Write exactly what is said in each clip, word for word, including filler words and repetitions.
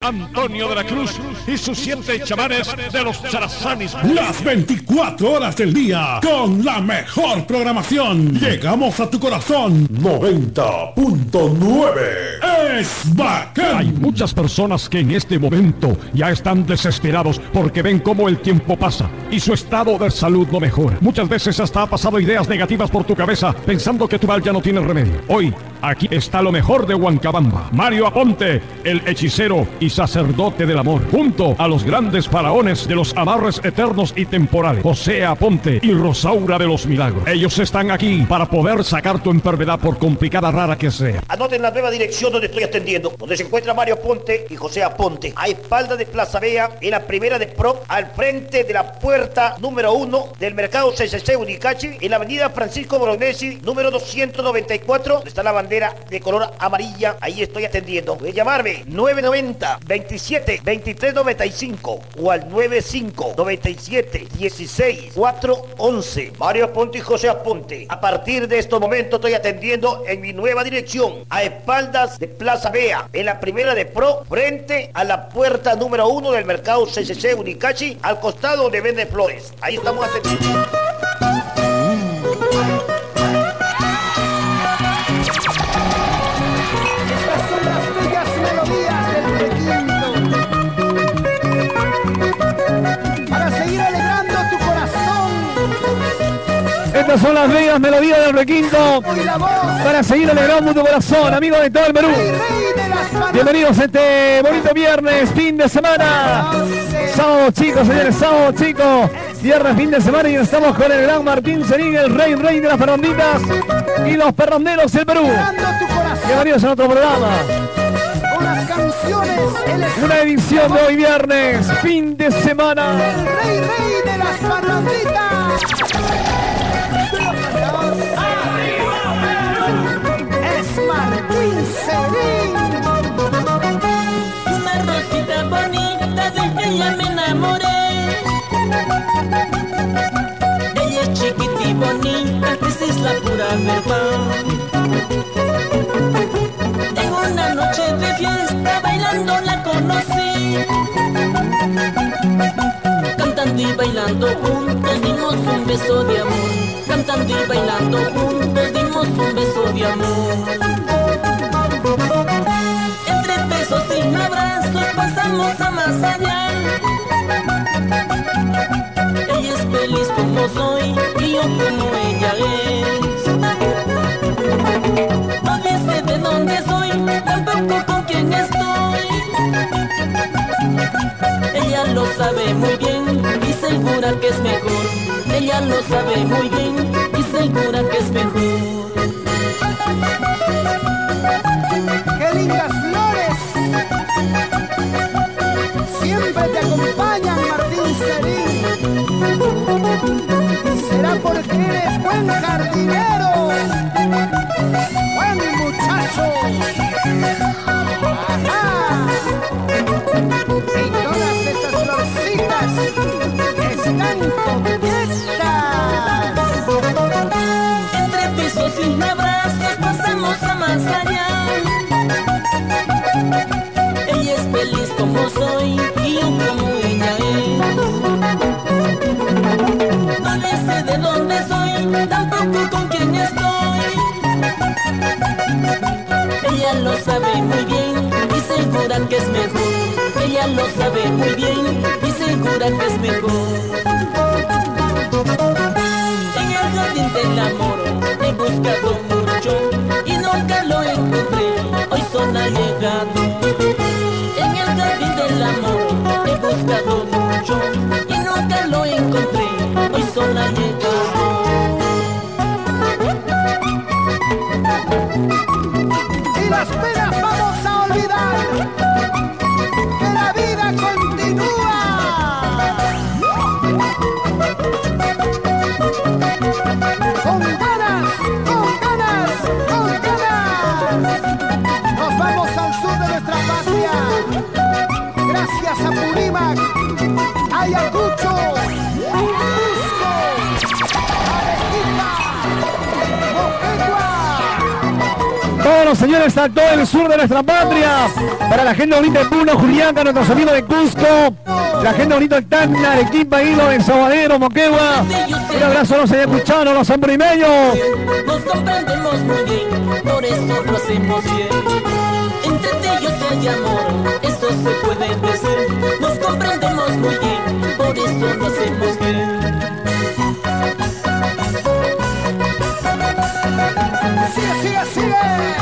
Antonio de la Cruz y sus siete chamanes de los Charazanis. Las veinticuatro horas del día con la mejor programación. Llegamos a tu corazón. noventa punto nueve es bacán. Hay muchas personas que en este momento ya están desesperados porque ven cómo el tiempo pasa y su estado de salud no mejora. Muchas veces hasta ha pasado ideas negativas por tu cabeza pensando que tu mal ya no tiene remedio. Hoy, aquí está lo mejor de Huancabamba. Mario Aponte, el hechicero y sacerdote del amor, junto a los grandes faraones de los amarres eternos y temporales, José Aponte y Rosaura de los Milagros. Ellos están aquí para poder sacar tu enfermedad por complicada rara que sea. Anoten la nueva dirección donde estoy atendiendo, donde se encuentra Mario Aponte y José Aponte, a espalda de Plaza Vea, en la primera de Pro, al frente de la puerta número uno del mercado C C C Unicachi, en la avenida Francisco Bolognesi, número doscientos noventa y cuatro, donde está la bandera de color amarilla. Ahí estoy atendiendo. Puede llamarme nueve noventa, veintisiete, veintitrés noventa y cinco o al noventa y cinco, noventa y siete, dieciséis, cuatrocientos once. Mario Aponte y José Aponte. A partir de estos momentos estoy atendiendo en mi nueva dirección, a espaldas de Plaza Vea, en la primera de Pro, frente a la puerta número uno del mercado C C C Unicachi, al costado donde vende flores. Ahí estamos atendiendo. Estas son las bellas melodías del requinto para seguir alegrando tu corazón, amigos de todo el Perú. Bienvenidos a este bonito viernes, fin de semana. Sábado, chicos, señores, sábado, chicos. Viernes, fin de semana, y estamos con el gran Martín Serín, el rey, rey de las perronditas y los perronderos del Perú. Bienvenidos a otro programa. Una edición de hoy viernes, fin de semana. El rey, rey de las perronditas. Es Martín Serín. Una rosita bonita de que ya me enamoré. Ella es chiquita y bonita, esa es la pura verdad. En una noche de fiesta bailando la conocí. Cantando y bailando juntos dimos un beso de amor. Cantando y bailando juntos dimos un beso de amor. Entre besos y abrazos pasamos a más allá. Ella es feliz como soy y yo como ella es. No dice de dónde soy, tampoco con quién estoy. Ella lo sabe muy bien y segura que es mejor. Ella lo sabe muy bien y segura que es mejor. ¡Qué lindas flores! Siempre te acompañan, Martín Serín. Será porque eres buen jardinero, buen muchacho. ¡Ajá! Y todas esas florcitas están coquetas. Entre besos y abrazos pasamos a más allá. Ella es feliz como soy y yo como ella es. No le sé de dónde soy, tampoco con quién estoy. Ella lo sabe muy bien y segura que es mejor. Ella lo sabe muy bien y segura que es mejor. En el jardín del amor he buscado mucho y nunca lo encontré. Hoy son allegado. En el jardín del amor he buscado mucho y nunca lo encontré. Hoy son allegado. Y las penas vamos a olvidar, que la vida continúa. Con ganas, con ganas, con ganas. Nos vamos al sur de nuestra patria. Gracias a Purímac, Ayacucho, Cusco, Arequipa, Moquegua. Bueno, señores. señores, a todo el sur de nuestra patria. Para la gente bonita de Puno, Juliaca, nuestros amigos de Cusco. La gente bonita de Tacna, Arequipa, Hilo, de Sabadero, Moquegua. Un abrazo a los ayacuchanos, los zambrimeños. Nos comprendemos muy bien, por eso lo hacemos bien. Entre ellos hay amor, eso se puede decir. Nos comprendemos muy bien, por eso lo hacemos bien. Sigue, sigue, sigue.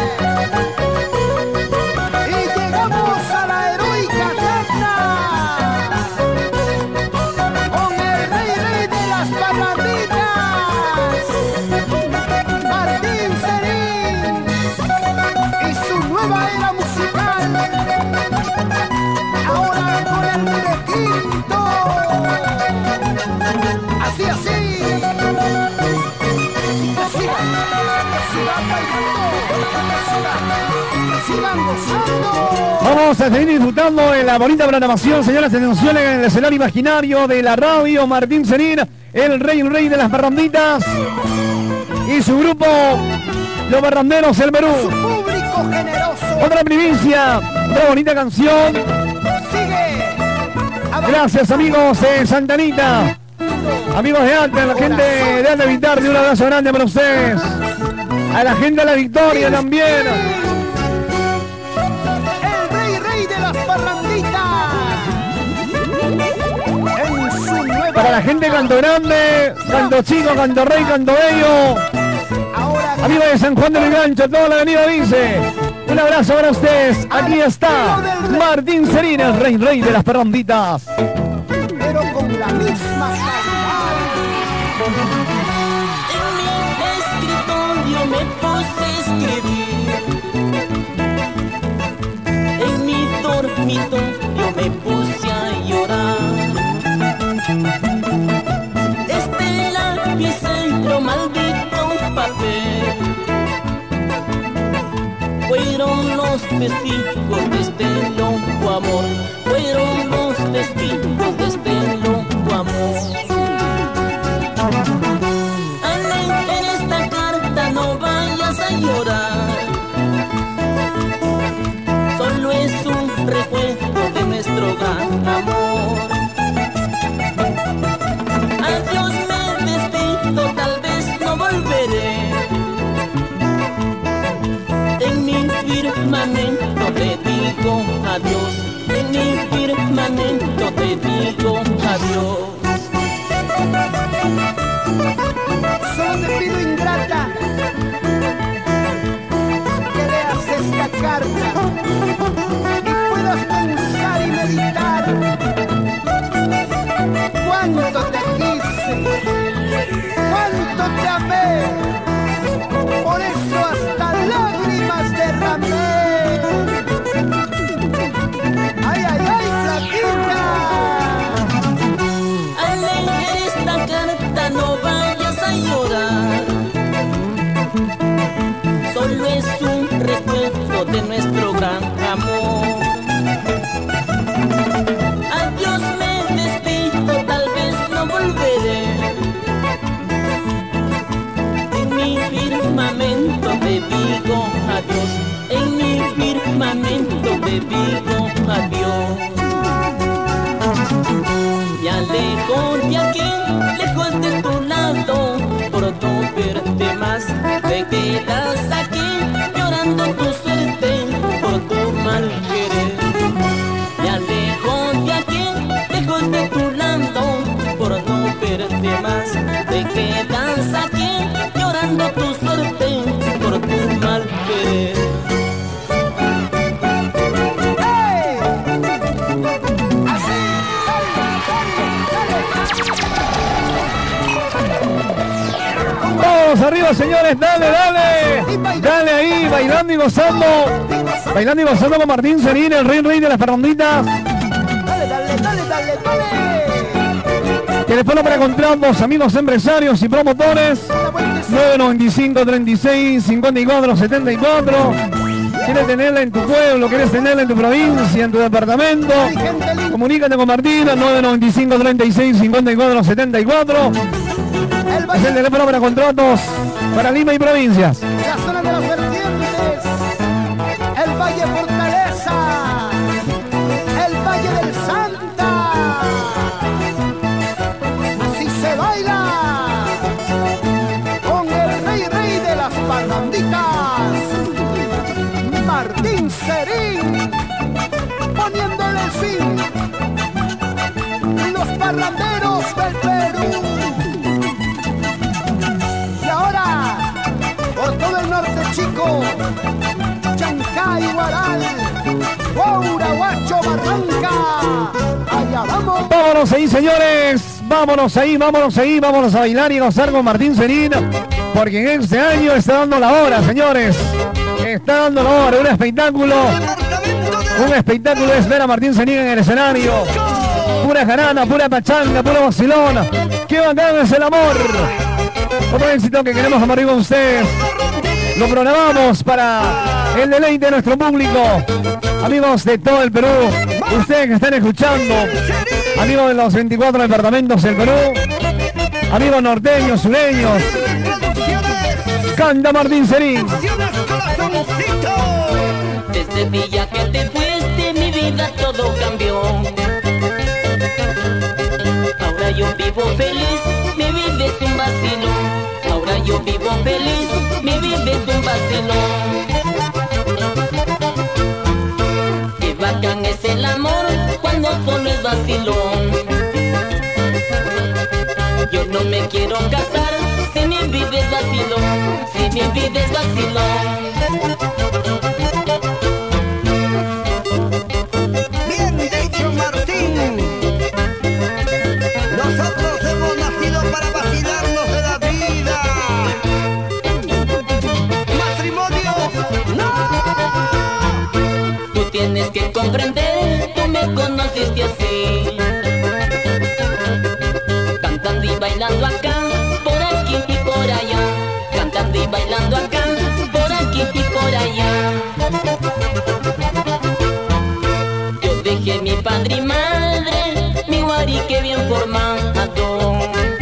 Y llegamos a la heroica Tacna con el rey, rey de las parranditas, Martín Serín, y su nueva era musical, ahora con el requinto. Así, así. Vamos a seguir disfrutando de la bonita programación, señoras, atención en el escenario imaginario de la radio. Martín Serín, el rey, el rey de las parranditas, y su grupo, los Barranderos del Perú. Su público generoso. Otra primicia, una bonita canción. Sigue. Gracias, amigos de Santa Anita, amigos de Alta, la gente de Alta Vitardi, un abrazo grande para ustedes. A la gente de La Victoria también. El rey, rey de las parranditas. En su nueva Para la gente de Canto Grande, Canto Chico, Canto Rey, Canto Bello. ahora Amigos de San Juan del Gancho, toda la avenida Vince. Un abrazo para ustedes. Aquí está Martín Serín, el rey, rey de las parranditas. pero con la misma calidad. En mi escritorio me puse a escribir. En mi dormitorio me puse a llorar. Este lapicero, maldito papel, fueron los testigos de este loco amor. Fueron los testigos de este loco amor. En esta carta no vayas a llorar. Solo es un recuerdo de nuestro gran amor. Adiós, me despido, tal vez no volveré. En mi firmamento te digo adiós. En mi firmamento te digo adiós. Solo te pido, ingrata, que leas esta carta y puedas pensar y meditar cuánto te quise, cuánto te amé, por eso hasta lágrimas derramé. Ay, ay, ay, flaquita. Al leer esta carta no vayas a llorar. Solo es un recuerdo de nuestro gran amor. Adiós, me despido, tal vez no volveré. En mi firmamento te digo adiós. En mi firmamento te digo adiós. Ya lejos de aquí, lejos de tu lado, por no verte más, te quedas aquí llorando tu suerte por tu mal querer. Ya lejos de aquí, lejos de tu lado, por no verte más, te quedas aquí llorando tu suerte por tu mal querer. Vamos arriba, señores, dale, dale. Dale ahí, bailando y gozando. Bailando y gozando con Martín Serín, el rey, rey de las parranditas. Dale, dale, dale, dale, dale. Teléfono para contratos, amigos empresarios y promotores. nueve noventa y cinco, treinta y seis, cincuenta y cuatro, setenta y cuatro. ¿Quieres tenerla en tu pueblo? ¿Quieres tenerla en tu provincia, en tu departamento? Comunícate con Martín al nueve noventa y cinco, treinta y seis, cincuenta y cuatro, setenta y cuatro. Es el teléfono para contratos para Lima y provincias. La zona de las vertientes. Chaparral, Guauraguacho, Barranca. Allá vamos. Vámonos ahí, señores. Vámonos ahí, vámonos ahí, vámonos a bailar y gozar con Martín Serín, porque en este año está dando la hora, señores. Está dando la hora, un espectáculo. Un espectáculo es ver a Martín Serín en el escenario. Pura jarana, pura pachanga, pura vacilona. ¡Qué bacán es el amor! Otro éxito que queremos compartir con ustedes. Lo programamos para el deleite de nuestro público. Amigos de todo el Perú, ustedes que están escuchando, amigos de los veinticuatro departamentos del Perú, amigos norteños, sureños, canta Martín Serín. Desde el día que te fuiste, mi vida todo cambió. Ahora yo vivo feliz, mi vida es un vacilón. Ahora yo vivo feliz, mi vida es un vacilón. Qué bacán es el amor cuando solo es vacilón. Yo no me quiero casar si mi vida es vacilón, si mi vida es vacilón. Bien dicho, Martín. Nosotros hemos nacido para vacilarnos de la vida. Matrimonio, no. Tú tienes que comprender, tú me conociste así. Cantando y bailando acá, por aquí y por allá. Cantando y bailando acá, por aquí y por allá. Yo dejé mi padre y madre, mi guarique bien formado,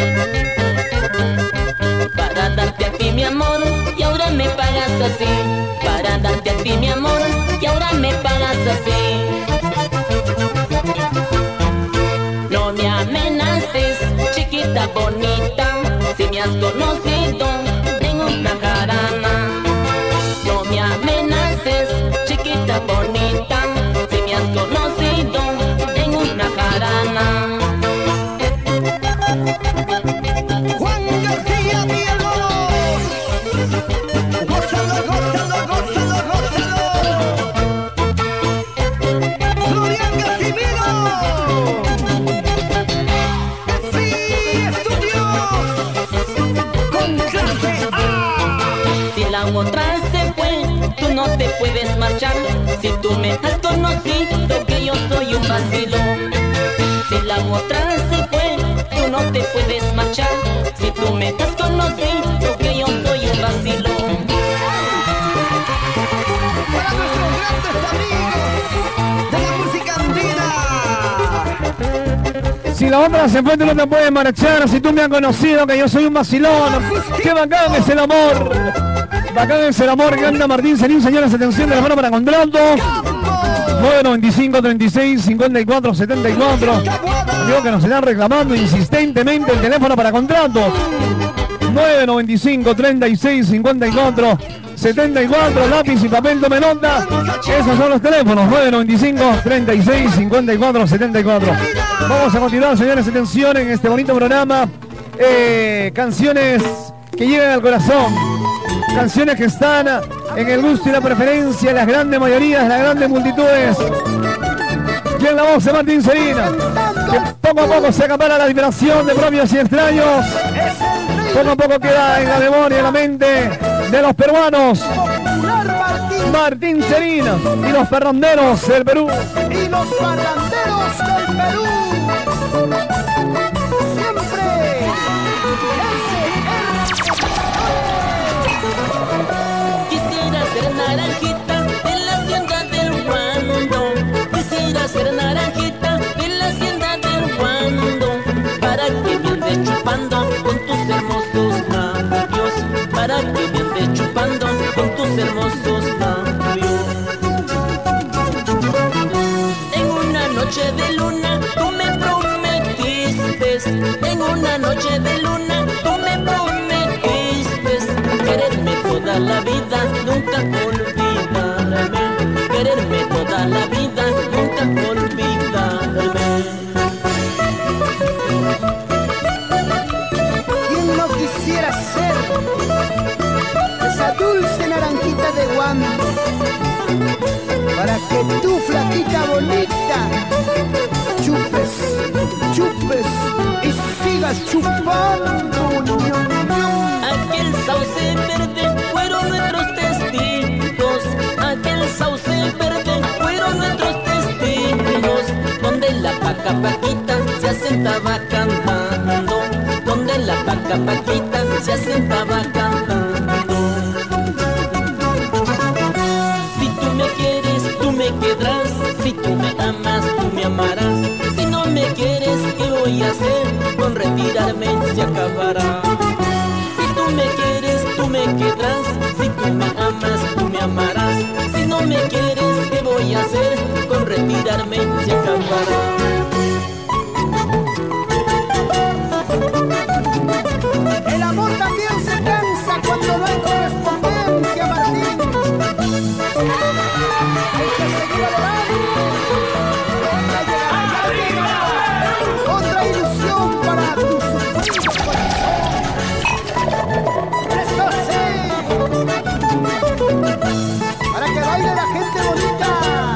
para darte a ti mi amor, y ahora me pagas así. Para darte a ti mi amor, y ahora me pagas así. No me amenaces, chiquita bonita, si me has conocido en una jarana. No me amenaces, chiquita bonita, si me has conocido en una jarana. Juan García Villalobos. Gózalo, gózalo, gózalo, gózalo. Florian Casimiro. Sí, Estudios. Con clase A. Si la otra se fue, tú no te puedes marchar. Si tú me has conocido que yo soy un vacilón. Si la otra se fue, tú no te puedes marchar. Si tú me has conocido que yo soy un vacilón. Para nuestros grandes amigos de la música andina. Si la otra se fue, tú no te puedes marchar. Si tú me has conocido que yo soy un vacilón. ¡Qué bacán es el amor! Bacán es el amor que anda Martín Serín, señores. Atención, de la mano para contrato. nueve noventa y cinco, treinta y seis, cincuenta y cuatro, setenta y cuatro. Digo que nos están reclamando insistentemente el teléfono para contrato. nueve noventa y cinco, treinta y seis, cincuenta y cuatro, setenta y cuatro. Lápiz y papel, tome nota. Esos son los teléfonos. nueve noventa y cinco, treinta y seis, cincuenta y cuatro, setenta y cuatro. Vamos a continuar, señores. Atención en este bonito programa. Eh, canciones que llegan al corazón. Canciones que están en el gusto y la preferencia de las grandes mayorías, de las grandes multitudes. Y en la voz de Martín Serín, que poco a poco se acapara la vibración de propios y extraños. Poco a poco queda en la memoria, en la mente de los peruanos. Martín Serín y los parranderos del Perú. Y los parranderos del Perú. Siempre. Quisiera ser naranjita en la hacienda del Guando. Quisiera ser naranjita en la hacienda del Guando, para que me andes chupando con tus hermosos labios, para que me andes chupando con tus hermosos labios. En una noche de luna tú me prometiste, en una noche de luna tú me prometiste quererme toda la vida, nunca olvidarme. Quererme toda la vida, nunca olvidarme. ¿Quién no quisiera ser esa dulce naranjita de Guando? estás chupando. Aquel sauce verde fueron nuestros testigos. Aquel sauce verde fueron nuestros testigos. Donde la paca Paquita se asentaba cantando. Donde la paca Paquita se asentaba cantando. Si tú me quieres, tú me quedarás. Si tú me amas, tú me amarás. Si no me quieres, ¿qué voy a hacer? Con retirarme se acabará. Si tú me quieres, tú me quedarás. Si tú me amas, tú me amarás. Si no me quieres, ¿qué voy a hacer? Con retirarme se acabará. El amor también se cansa cuando no hay correspondencia, Martín. Hay que seguir adelante. Otra ilusión para tu sufrido corazón. Eso sí. Para que baile la gente bonita.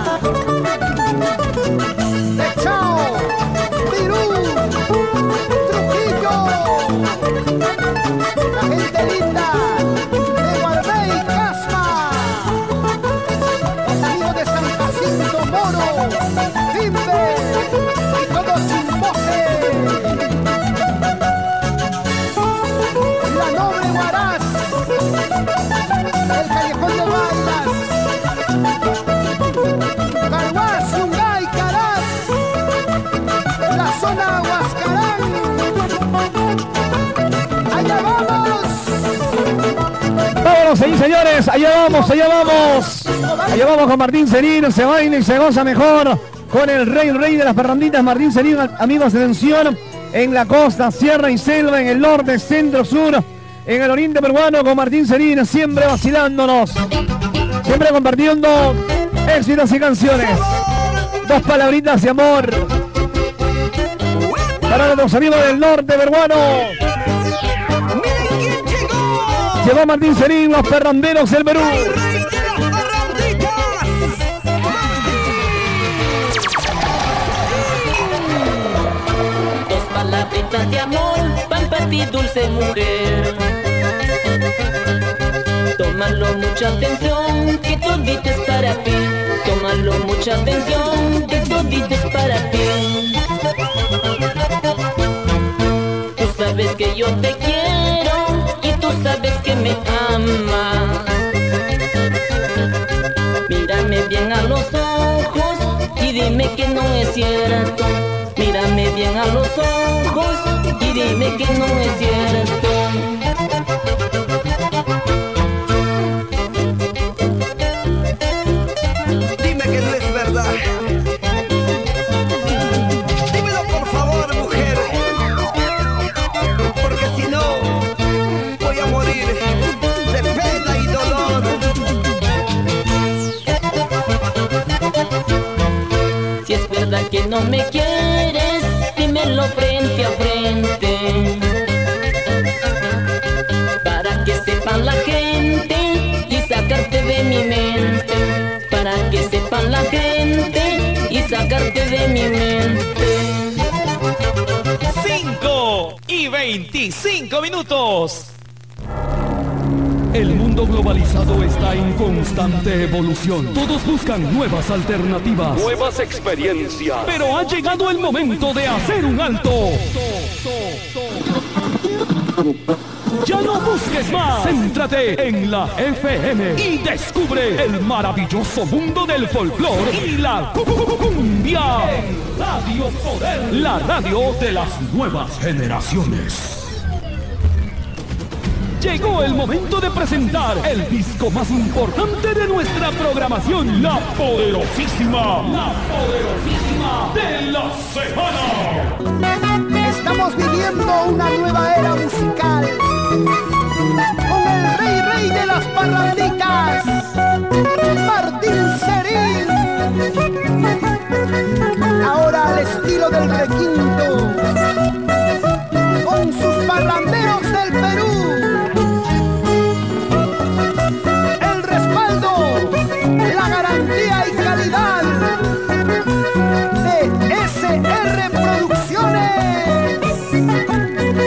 De Chao, Pirú, Trujillo. La gente linda de Guarbey, Casma. Los amigos de San Jacinto, Moro, Timbe y todo Chimbote. La Noble Huaraz, el Callejón de Bailas, Carhuaz, Yungay, Caraz, la zona Huascarán. ¡Allá vamos! Vámonos ahí, señores, allá vamos, allá vamos. Allá vamos con Martín Cerín, se baila y se goza mejor con el rey, el rey de las parranditas, Martín Cerín, amigos, atención, en la costa, sierra y selva, en el norte, centro, sur, en el oriente peruano, con Martín Cerín, siempre vacilándonos, siempre compartiendo éxitos y canciones. Dos palabritas de amor para nuestros amigos del norte peruano. Llegó Martín Cerín, los perranderos del Perú. Dos palabritas de amor van para ti, dulce mujer. Tómalo mucha atención, que todito es para ti. Tómalo mucha atención, que todito es para ti. Tú sabes que yo te quiero y tú sabes que me amas. Mírame bien a los ojos y dime que no es cierto. Mírame bien a los ojos y dime que no es cierto. Dime que no es verdad. Dímelo por favor, mujer. Porque si no, voy a morir de pena y dolor. Si es verdad que no me quieres, dímelo frente a frente. Para que sepan la gente y sacarte de mi mente. Para que sepan la gente y sacarte de mi mente. cinco y veinticinco minutos. El mundo globalizado está en constante evolución. Todos buscan nuevas alternativas, nuevas experiencias. Pero ha llegado el momento de hacer un alto. Ya no busques más. Céntrate en la F M y descubre el maravilloso mundo del folclore y la cumbia. Radio Poder, la radio de las nuevas generaciones. Llegó el momento de presentar el disco más importante de nuestra programación, la poderosísima, la poderosísima de la semana. Estamos viviendo una nueva era musical con el rey rey de las parranditas, Martín Cerín. Ahora al estilo del requinto, con sus parranderos del Perú. El respaldo, la garantía y calidad de S R Producciones.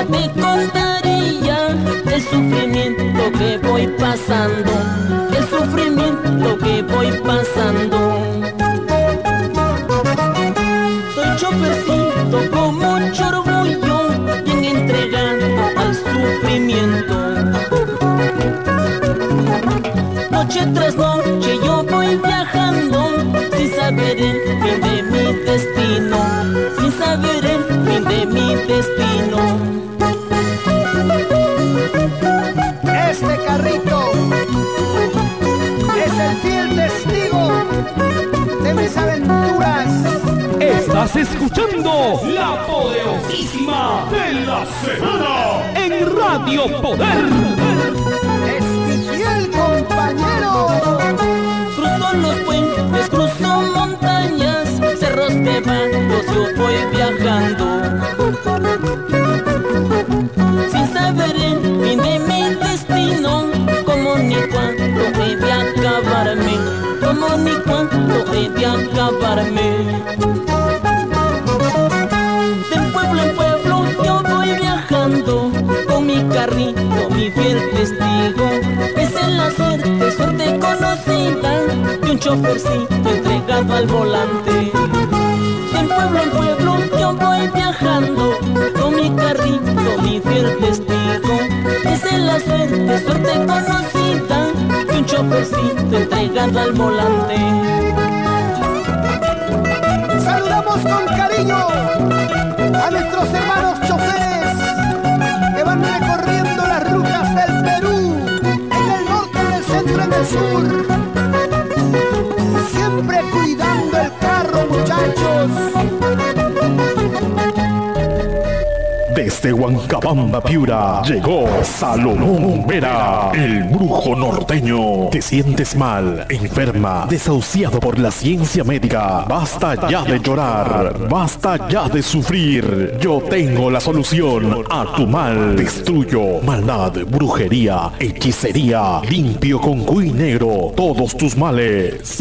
te contaría el sufrimiento que voy pasando, el sufrimiento que voy pasando. Soy chofercito con mucho orgullo, bien entregado al sufrimiento. Noche tras noche yo voy viajando, sin saber el fin de mi destino, sin saber el fin de mi destino. Este carrito es el fiel testigo de mis aventuras. Estás escuchando la poderosísima de la semana en Radio Poder. Es mi fiel compañero. Cruzo los puentes, cruzo montañas, cerros nevados, yo voy viajando, sin saber el fin de mi destino, como ni cuándo he de acabarme, como ni cuándo he de acabarme. De pueblo en pueblo yo voy viajando, con mi carrito, mi fiel testigo. Es en la suerte, suerte conocida, de un chofercito entregado al volante. De pueblo en pueblo yo voy viajando, con mi carrito, mi fiel testigo. Es en la suerte, suerte conocida, de un chofercito entregado al volante. Saludamos con cariño a nuestros hermanos choferes que van recorriendo las rutas del Perú, en el norte, en el centro, en el sur. Siempre cuidando el carro, muchachos. Desde Huancabamba, Piura, llegó Salomón Vera, el brujo norteño. ¿Te sientes mal, enferma, desahuciado por la ciencia médica? Basta ya de llorar, basta ya de sufrir. Yo tengo la solución a tu mal. Destruyo maldad, brujería, hechicería. Limpio con cuy negro todos tus males.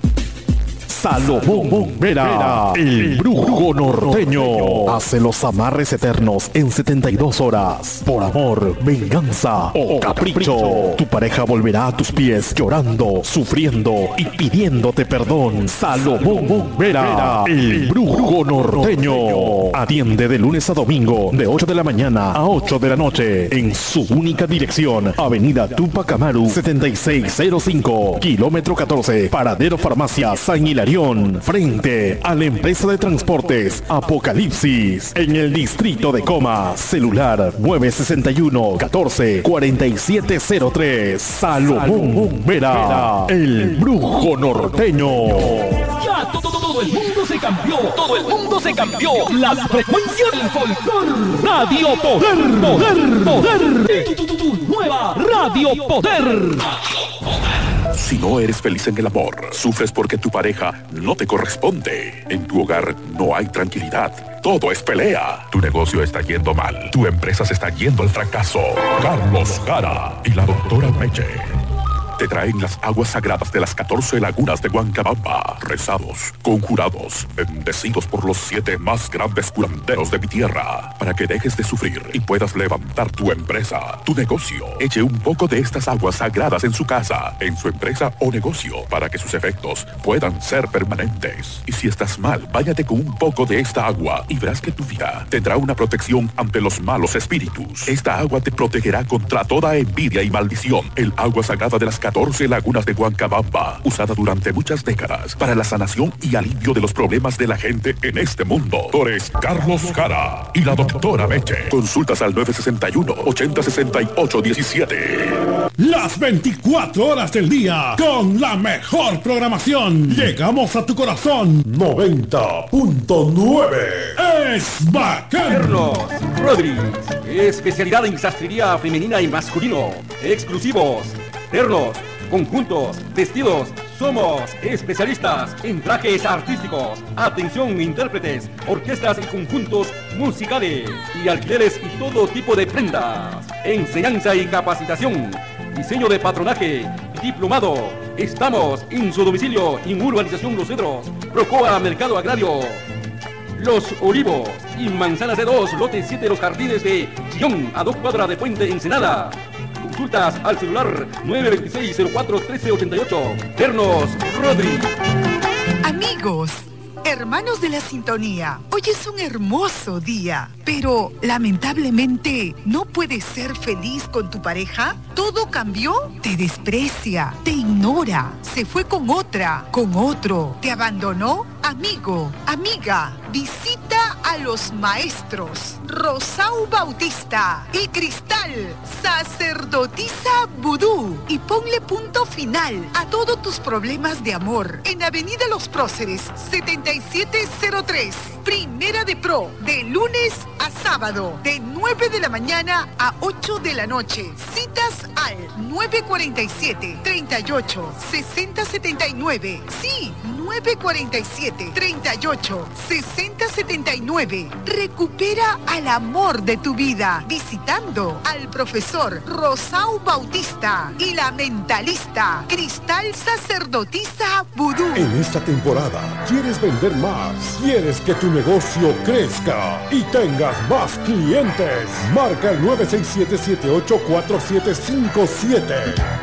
Salomón Vera, el brujo norteño. Hace los amarres eternos en setenta y dos horas. Por amor, venganza o capricho. Tu pareja volverá a tus pies llorando, sufriendo y pidiéndote perdón. Salomón Vera, el brujo norteño. Atiende de lunes a domingo, de ocho de la mañana a ocho de la noche. En su única dirección, Avenida Tupac Amaru, setenta y seis cero cinco, kilómetro catorce, Paradero Farmacia San Hilario, frente a la empresa de transportes Apocalipsis, en el distrito de Coma. Celular nueve seis uno, catorce, cuarenta y siete cero tres. Salomón Vera, el brujo norteño. Ya todo, todo el mundo se cambió, todo el mundo se cambió. La frecuencia del folclor. Radio Poder, Poder, Poder. Tu, tu, tu, tu, nueva Radio Poder. Si no eres feliz en el amor, sufres porque tu pareja no te corresponde. En tu hogar no hay tranquilidad. Todo es pelea. Tu negocio está yendo mal. Tu empresa se está yendo al fracaso. Carlos Jara y la doctora Meche te traen las aguas sagradas de las catorce lagunas de Huancabamba, rezados, conjurados, bendecidos por los siete más grandes curanderos de mi tierra, para que dejes de sufrir y puedas levantar tu empresa, tu negocio. Eche un poco de estas aguas sagradas en su casa, en su empresa o negocio, para que sus efectos puedan ser permanentes. Y si estás mal, váyate con un poco de esta agua y verás que tu vida tendrá una protección ante los malos espíritus. Esta agua te protegerá contra toda envidia y maldición. El agua sagrada de las catorce lagunas de Huancabamba, usada durante muchas décadas para la sanación y alivio de los problemas de la gente en este mundo. Doctores Carlos Jara y la doctora Meche. Consultas al nueve seis uno, ochenta, sesenta y ocho, diecisiete. Las veinticuatro horas del día con la mejor programación. Llegamos a tu corazón. noventa punto nueve. Es bacán. Carlos Rodríguez, especialidad en sastrería femenina y masculino. Exclusivos. Ternos, conjuntos, vestidos. Somos especialistas en trajes artísticos. Atención, intérpretes, orquestas y conjuntos musicales y alquileres y todo tipo de prendas. Enseñanza y capacitación. Diseño de patronaje, diplomado. Estamos en su domicilio en Urbanización Los Cedros, Procoa Mercado Agrario. Los Olivos. Y Manzana C dos, lote siete de los jardines de Chillón, a dos cuadras de Puente Ensenada. Consultas al celular nueve dos seis, cero cuatro, uno tres ocho ocho. Ternos Rodri. Amigos, hermanos de la sintonía, hoy es un hermoso día, pero lamentablemente no puedes ser feliz con tu pareja. Todo cambió, te desprecia, te ignora, se fue con otra, con otro, te abandonó. Amigo, amiga, visita a los maestros Rosau Bautista y Cristal, sacerdotisa vudú, y ponle punto final a todos tus problemas de amor en Avenida Los Próceres setenta y siete cero tres, Primera de Pro, de lunes a sábado, de nueve de la mañana a ocho de la noche. Citas al nueve cuarenta y siete, treinta y ocho, sesenta setenta y nueve. Sí, nueve cuarenta y siete, treinta y ocho, sesenta setenta y nueve. Recupera al amor de tu vida visitando al profesor Rosau Bautista y la mentalista Cristal, sacerdotisa vudú. En esta temporada, ¿quieres vender más? ¿Quieres que tu negocio crezca y tengas más clientes? Marca el nueve seis siete, siete ocho cuatro siete cinco siete.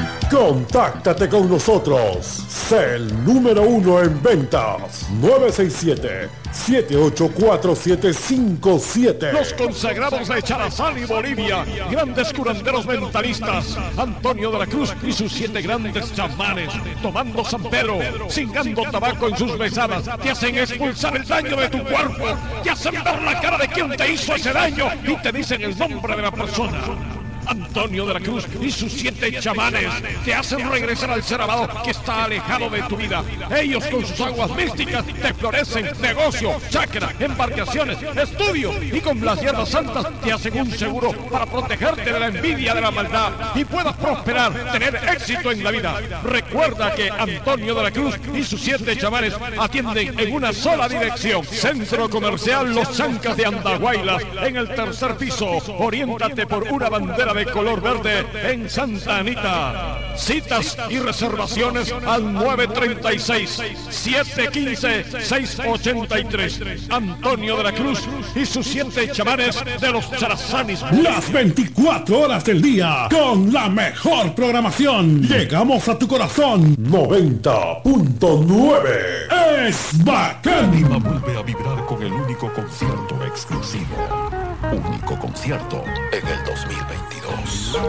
Contáctate con nosotros. Sé el número uno en ventas. nueve seis siete, siete ocho cuatro siete cinco siete. Los consagrados de Charazán y Bolivia, grandes curanderos mentalistas, Antonio de la Cruz y sus siete grandes chamanes, tomando San Pedro, cingando tabaco en sus besadas, te hacen expulsar el daño de tu cuerpo, te hacen ver la cara de quien te hizo ese daño y te dicen el nombre de la persona. Antonio de la Cruz y sus siete chamanes te hacen regresar al ser amado que está alejado de tu vida. Ellos con sus aguas místicas te florecen negocio, chakra, embarcaciones, estudio, y con las hierbas santas te hacen un seguro para protegerte de la envidia, de la maldad, y puedas prosperar, tener éxito en la vida. Recuerda que Antonio de la Cruz y sus siete chamanes atienden en una sola dirección. Centro Comercial Los Chancas de Andahuaylas, en el tercer piso. Oriéntate por una bandera de color verde en Santa Anita. Citas y reservaciones al nueve treinta y seis, siete quince, seis ochenta y tres. Antonio de la Cruz y sus siete chamanes de los Charazanis. Las veinticuatro horas del día con la mejor programación. Llegamos a tu corazón. noventa punto nueve. Es bacán. Lima vuelve a vibrar con el único concierto exclusivo. Único concierto en el dos mil veintidós.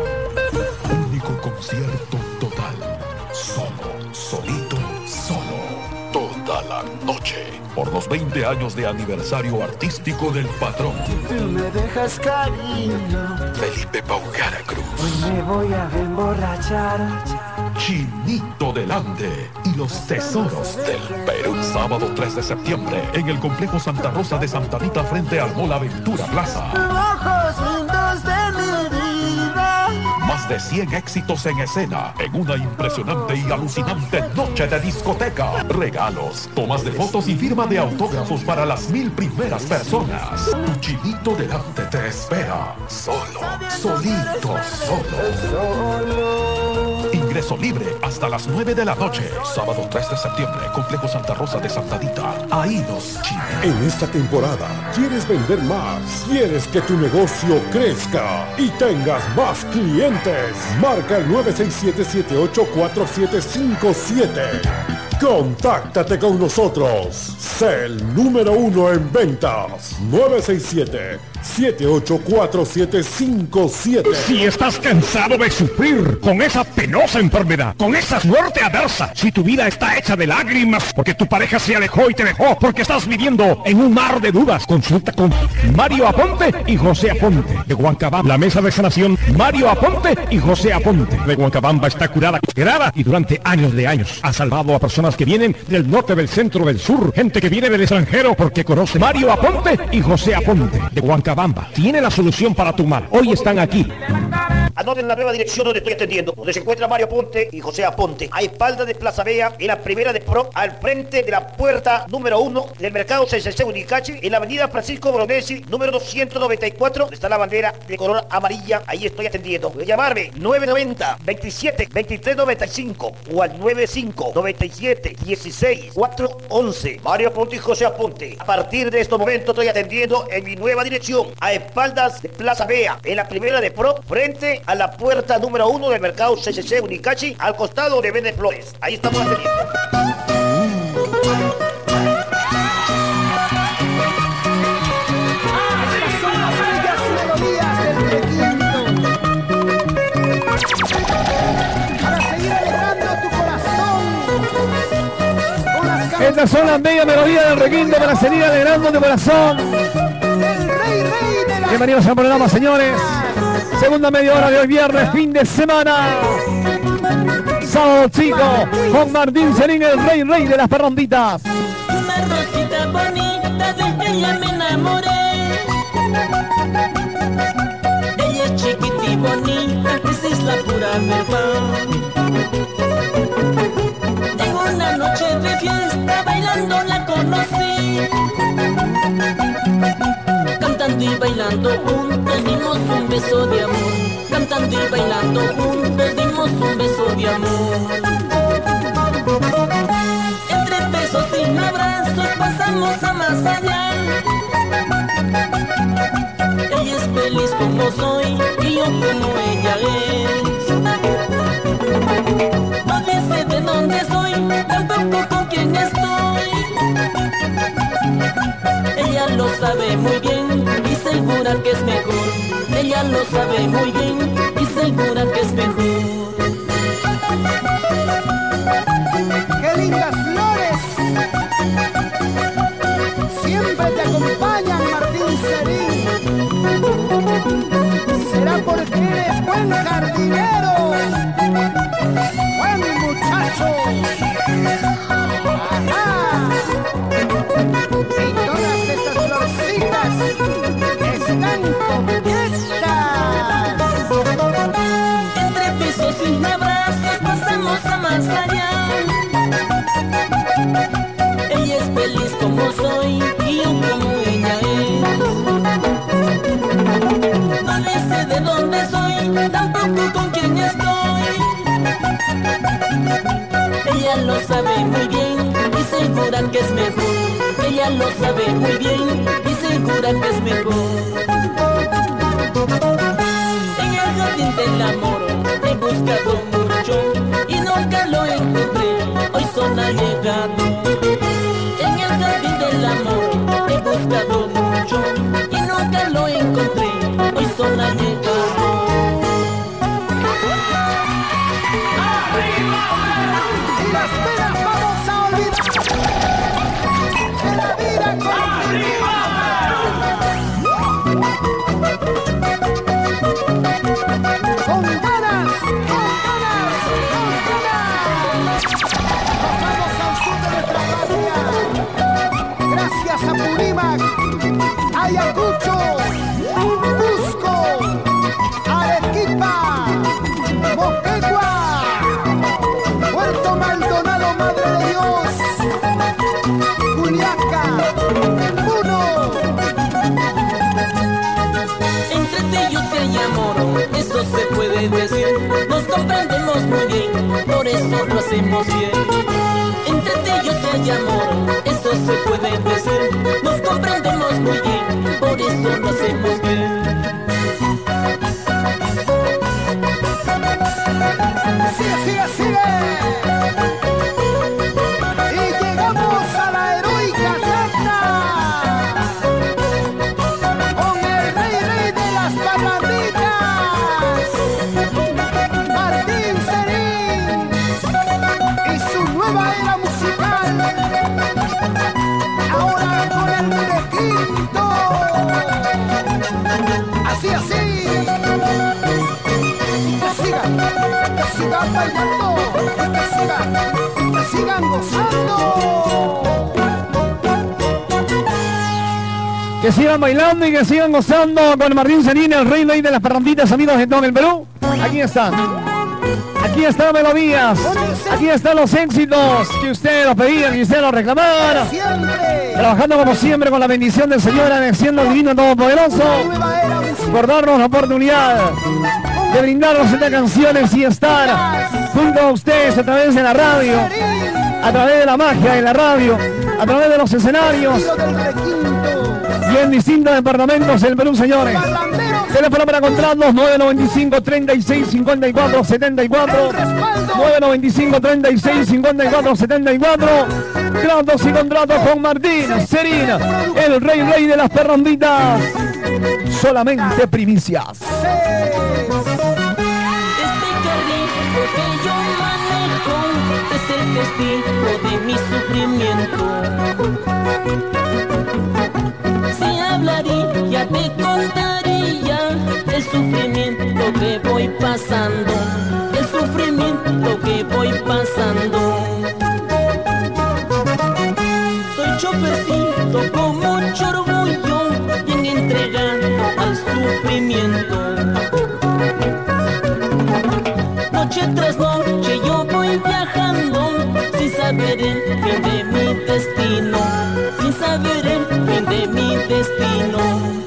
Único concierto total. Solo, solito, solo. Toda la noche. Por los veinte años de aniversario artístico del patrón. Tú me dejas cariño. Felipe Paucara Cruz. Hoy me voy a emborrachar. Chinito Delante y los tesoros del Perú. Sábado tres de septiembre en el complejo Santa Rosa de Santa Anita frente al Mall Aventura Plaza. Ojos lindos de mi vida. Más de cien éxitos en escena en una impresionante y alucinante noche de discoteca. Regalos, tomas de fotos y firma de autógrafos para las mil primeras personas. Tu Chinito Delante te espera. Solo, solito, solo. Ingreso libre hasta las nueve de la noche. Sábado tres de septiembre, complejo Santa Rosa de Santa Anita. Ahí los chinos. En esta temporada, ¿quieres vender más? ¿Quieres que tu negocio crezca y tengas más clientes? Marca el nueve seis siete, siete ocho cuatro siete cinco siete. Contáctate con nosotros. Sé el número uno en ventas. nueve seis siete, siete ocho cuatro siete cinco siete. Si estás cansado de sufrir con esa penosa enfermedad, con esa suerte adversa, si tu vida está hecha de lágrimas porque tu pareja se alejó y te dejó, porque estás viviendo en un mar de dudas, consulta con Mario Aponte y José Aponte de Huancabamba. La mesa de sanación Mario Aponte y José Aponte de Huancabamba está curada, curada y durante años de años ha salvado a personas que vienen del norte, del centro, del sur, gente que viene del extranjero porque conoce. Mario Aponte y José Aponte de Huancabamba tiene la solución para tu mal. Hoy están aquí. Anoten la nueva dirección donde estoy atendiendo, donde se encuentra Mario Ponte y José Aponte, a espaldas de Plaza Vea, en la primera de Pro, al frente de la puerta número uno del mercado C C C Unicachi, en la avenida Francisco Bronesi, número doscientos noventa y cuatro, donde está la bandera de color amarilla. Ahí estoy atendiendo. Puede llamarme nueve noventa, veintisiete, veintitrés noventa y cinco o al noventa y cinco, noventa y siete, dieciséis, cuatrocientos once. Mario Ponte y José Aponte. A partir de estos momentos estoy atendiendo en mi nueva dirección, a espaldas de Plaza Vea, en la primera de Pro, frente a la puerta número uno del mercado C C C Unicachi, al costado de Vende Flores. Ahí estamos atendiendo. Estas son las bellas melodías del requinto para seguir alegrando tu corazón. Bienvenidos al programa, señores. Segunda media hora de hoy viernes, fin de semana. Sábado chico, con Martín Serín, el rey rey de las parranditas. Una rosita bonita, de ella me enamoré. Ella es chiquita y bonita, esa es la pura verdad. En una noche de fiesta, bailando la conocí. Cantando y bailando juntos, dimos un beso de amor. Cantando y bailando juntos, dimos un beso de amor. Entre besos y abrazos, pasamos a más allá. Ella es feliz como soy, y yo como ella es. Nadie sé de dónde soy, tampoco con quién estoy. Ella lo sabe muy bien y segura que es mejor. Ella lo sabe muy bien y segura que es mejor. ¡Qué lindas flores! Siempre te acompañan, Martín Serín. Será porque eres buen jardinero, buen muchacho. ¡Ajá! Y todas esas florcitas están coquetas. Entre besos y abrazos pasamos a más allá. Ella es feliz como soy y yo como ella es. No le sé de dónde soy, tampoco con quién estoy. Ella lo sabe muy bien y segura que es mejor. Ella lo sabe muy bien y segura que es mejor. En el jardín del amor he buscado mucho y nunca lo encontré. Hoy son allegado. En el jardín del amor he buscado mucho y nunca lo encontré. Hoy son allegado. Y las penas vamos a olvidar. En la vida continúa. Con ganas, con ganas, con ganas. Nos vamos al sur de nuestra patria. Gracias a Purímac, Ayacucho, Cusco, Arequipa, Moquegua, Puerto Maldonado, Madre de Dios, Juliaca, Puno. Entre ellos hay amor, eso se puede decir. Nos comprendemos muy bien, por eso lo hacemos bien. Entre ellos hay amor, eso se puede decir. Nos comprendemos muy bien, por eso lo hacemos bien. Sigue, sigue, sigue. Y llegamos a la heroica tanda con el rey, rey de las parranditas, Martín Serín, y su nueva era musical. Que sigan bailando y que sigan gozando con Martín Serín, el rey ley de las parranditas, amigos de todo el Perú. Aquí están. Aquí están melodías. Aquí están los éxitos que ustedes los pedían, que ustedes los reclamaron. Trabajando como siempre con la bendición del Señor, agradeciendo al Divino Todopoderoso por darnos la oportunidad de brindarnos estas canciones y estar junto a ustedes a través de la radio, a través de la magia de la radio, a través de los escenarios y en distintos departamentos del Perú, señores. Teléfono para contratos nueve noventa y cinco, treinta y seis, cincuenta y cuatro, setenta y cuatro, nueve noventa y cinco, treinta y seis, cincuenta y cuatro, setenta y cuatro. Tratos y contratos con Martín Serín, el rey rey de las perronditas. Solamente primicias. Es el testigo de mi sufrimiento. Si hablaría, te contaría el sufrimiento que voy pasando, el sufrimiento que voy pasando. Soy chofercito con mucho orgullo, bien entregado al sufrimiento. Noche tras noche yo voy viajando, sin saber el fin de mi destino, sin saber el fin de mi destino.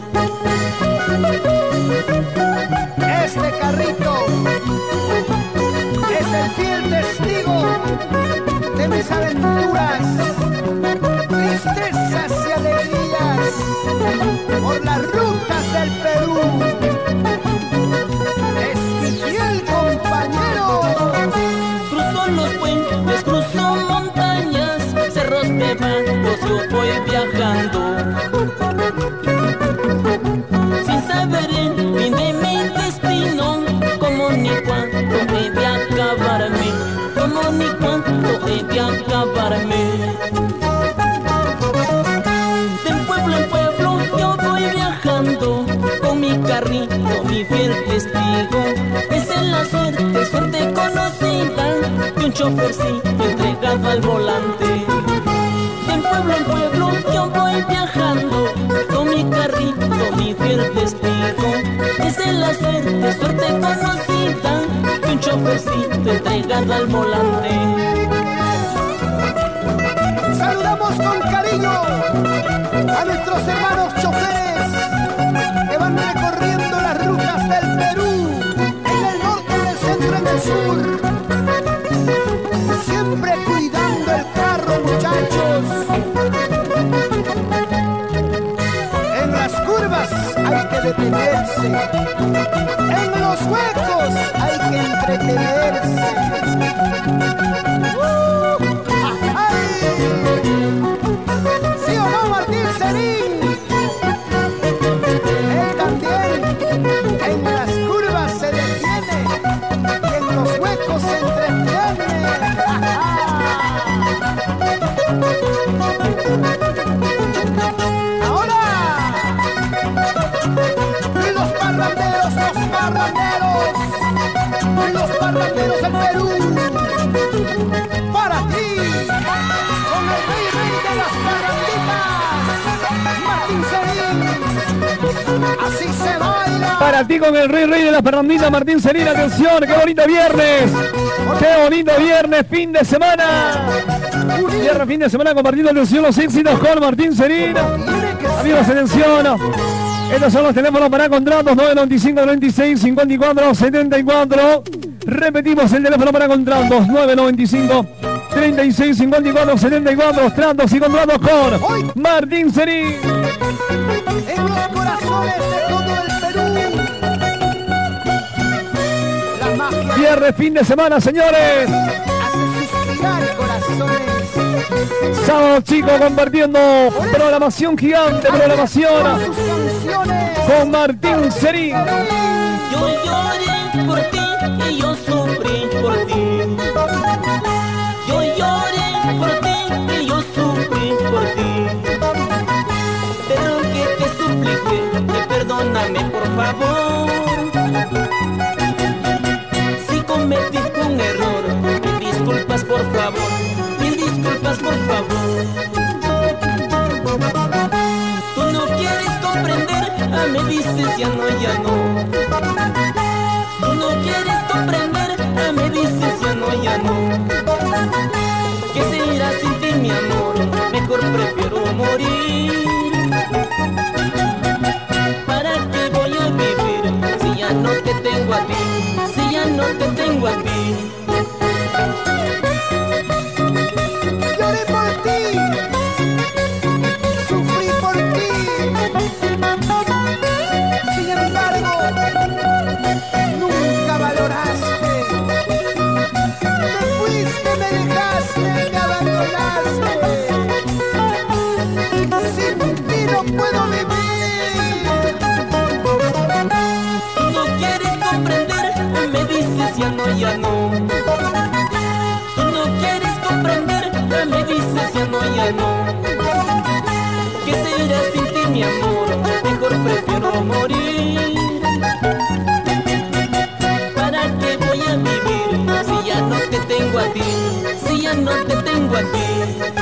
Este carrito es el fiel testigo de mis aventuras, tristezas y alegrías por las rutas del Perú. Los puentes, cruzo montañas, cerros nevados, yo voy viajando, sin saber el fin de mi destino, como ni cuánto he de acabarme, como ni cuánto he de acabarme. De pueblo en pueblo yo voy viajando, con mi carrito, mi fiel testigo, es en la suerte, suerte conocida, un chofercito entregado al volante. De pueblo en pueblo yo voy viajando, con mi carrito, mi fiel testigo. Es en la suerte, suerte conocida, un chofercito entregado al volante. Saludamos con cariño a nuestros hermanos choferes que van recorriendo las rutas del Perú, en el norte, en el centro, en el sur. Siempre cuidando el carro, muchachos. En las curvas hay que detenerse, en los huecos hay que entretenerse. Uh, ¡ay! ¿Sí o no, Martín Serín? Él también en las curvas se detiene y en los huecos se entretiene. Ahora, los parranderos, los parranderos, los parranderos del Perú, para ti, con el rey rey de las parranditas, Martín Serín, así se baila. Para ti con el rey rey de las parranditas, Martín Serín, atención, qué bonito viernes, qué bonito viernes, fin de semana. Viernes, fin de semana, compartiendo atención los éxitos con Martín Serín. Amigos, atención. Estos son los teléfonos para contratos, nueve noventa y cinco, noventa y seis, cincuenta y cuatro, setenta y cuatro. Repetimos el teléfono para contratos, nueve noventa y cinco, treinta y seis, cincuenta y cuatro, setenta y cuatro. Tratos y contratos con Martín Serín. En los corazones de todo el Perú, la magia viernes, fin de semana, señores. hace suspirar corazones. Sábado, chicos, compartiendo programación gigante, programación con Martín Serín. Yo lloré por ti y yo sufrí por ti. Yo lloré por ti y yo sufrí por ti. Pero que te suplique, que perdóname por favor. Si cometí un error, mil disculpas por favor, mil disculpas por favor. Tú no quieres comprender, ah, me dices ya no, ya no. Tú no quieres comprender, ah, me dices ya no, ya no. ¿Qué será sin ti, mi amor? Mejor prefiero morir. ¿Para qué voy a vivir si ya no te tengo a ti? Si ya no te tengo a ti. Lloré por ti, sufrí por ti. Sin embargo, nunca valoraste. Te fuiste, me dejaste, me abandonaste. Sin ti no puedo vivir. No quieres comprender, me dices ya no, ya no. Tú no quieres comprender, me dices ya no, ya no. ¿Qué será sin ti, mi amor? Mejor prefiero morir. ¿Para qué voy a vivir si ya no te tengo a ti? Si ya no te tengo a ti.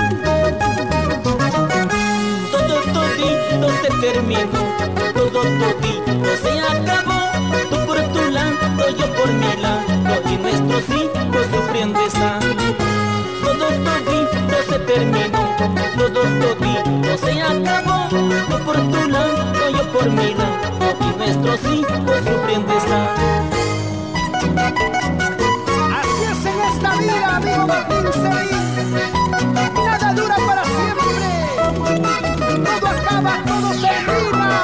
Todo todito se terminó, todo todito se acabó. Tú por tu lado, yo por mi lado, y nuestros hijos sufriendo están. Todo todito se terminó, todo todito se acabó. Tú por tu lado, yo por mi lado, y nuestros hijos sufriendo están. Así es en esta vida, amigo Martín Cerín. Nada dura para siempre. Todo acaba, todo termina.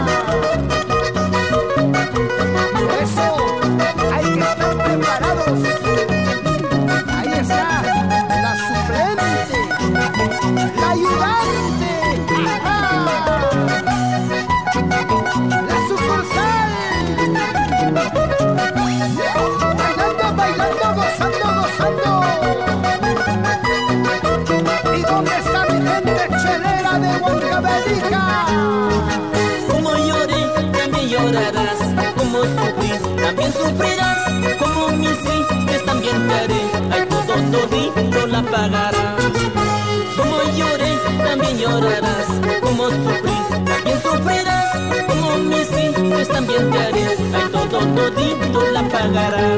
Por eso hay que estar preparados. Ahí está la suplente, la ayudante, ¡ajá! La sucursal. Bailando, bailando, gozando, gozando. ¿Y dónde está mi gente chelera de Huancavelica? Como lloré, también llorarás. Como sufrí, también sufrirás. Como mis hijos también te haré. Ay, todo todito la pagarás. Como lloré, también llorarás. Como sufrí, también sufrirás. Como mis hijos también te haré. Ay, todo todito la pagarás.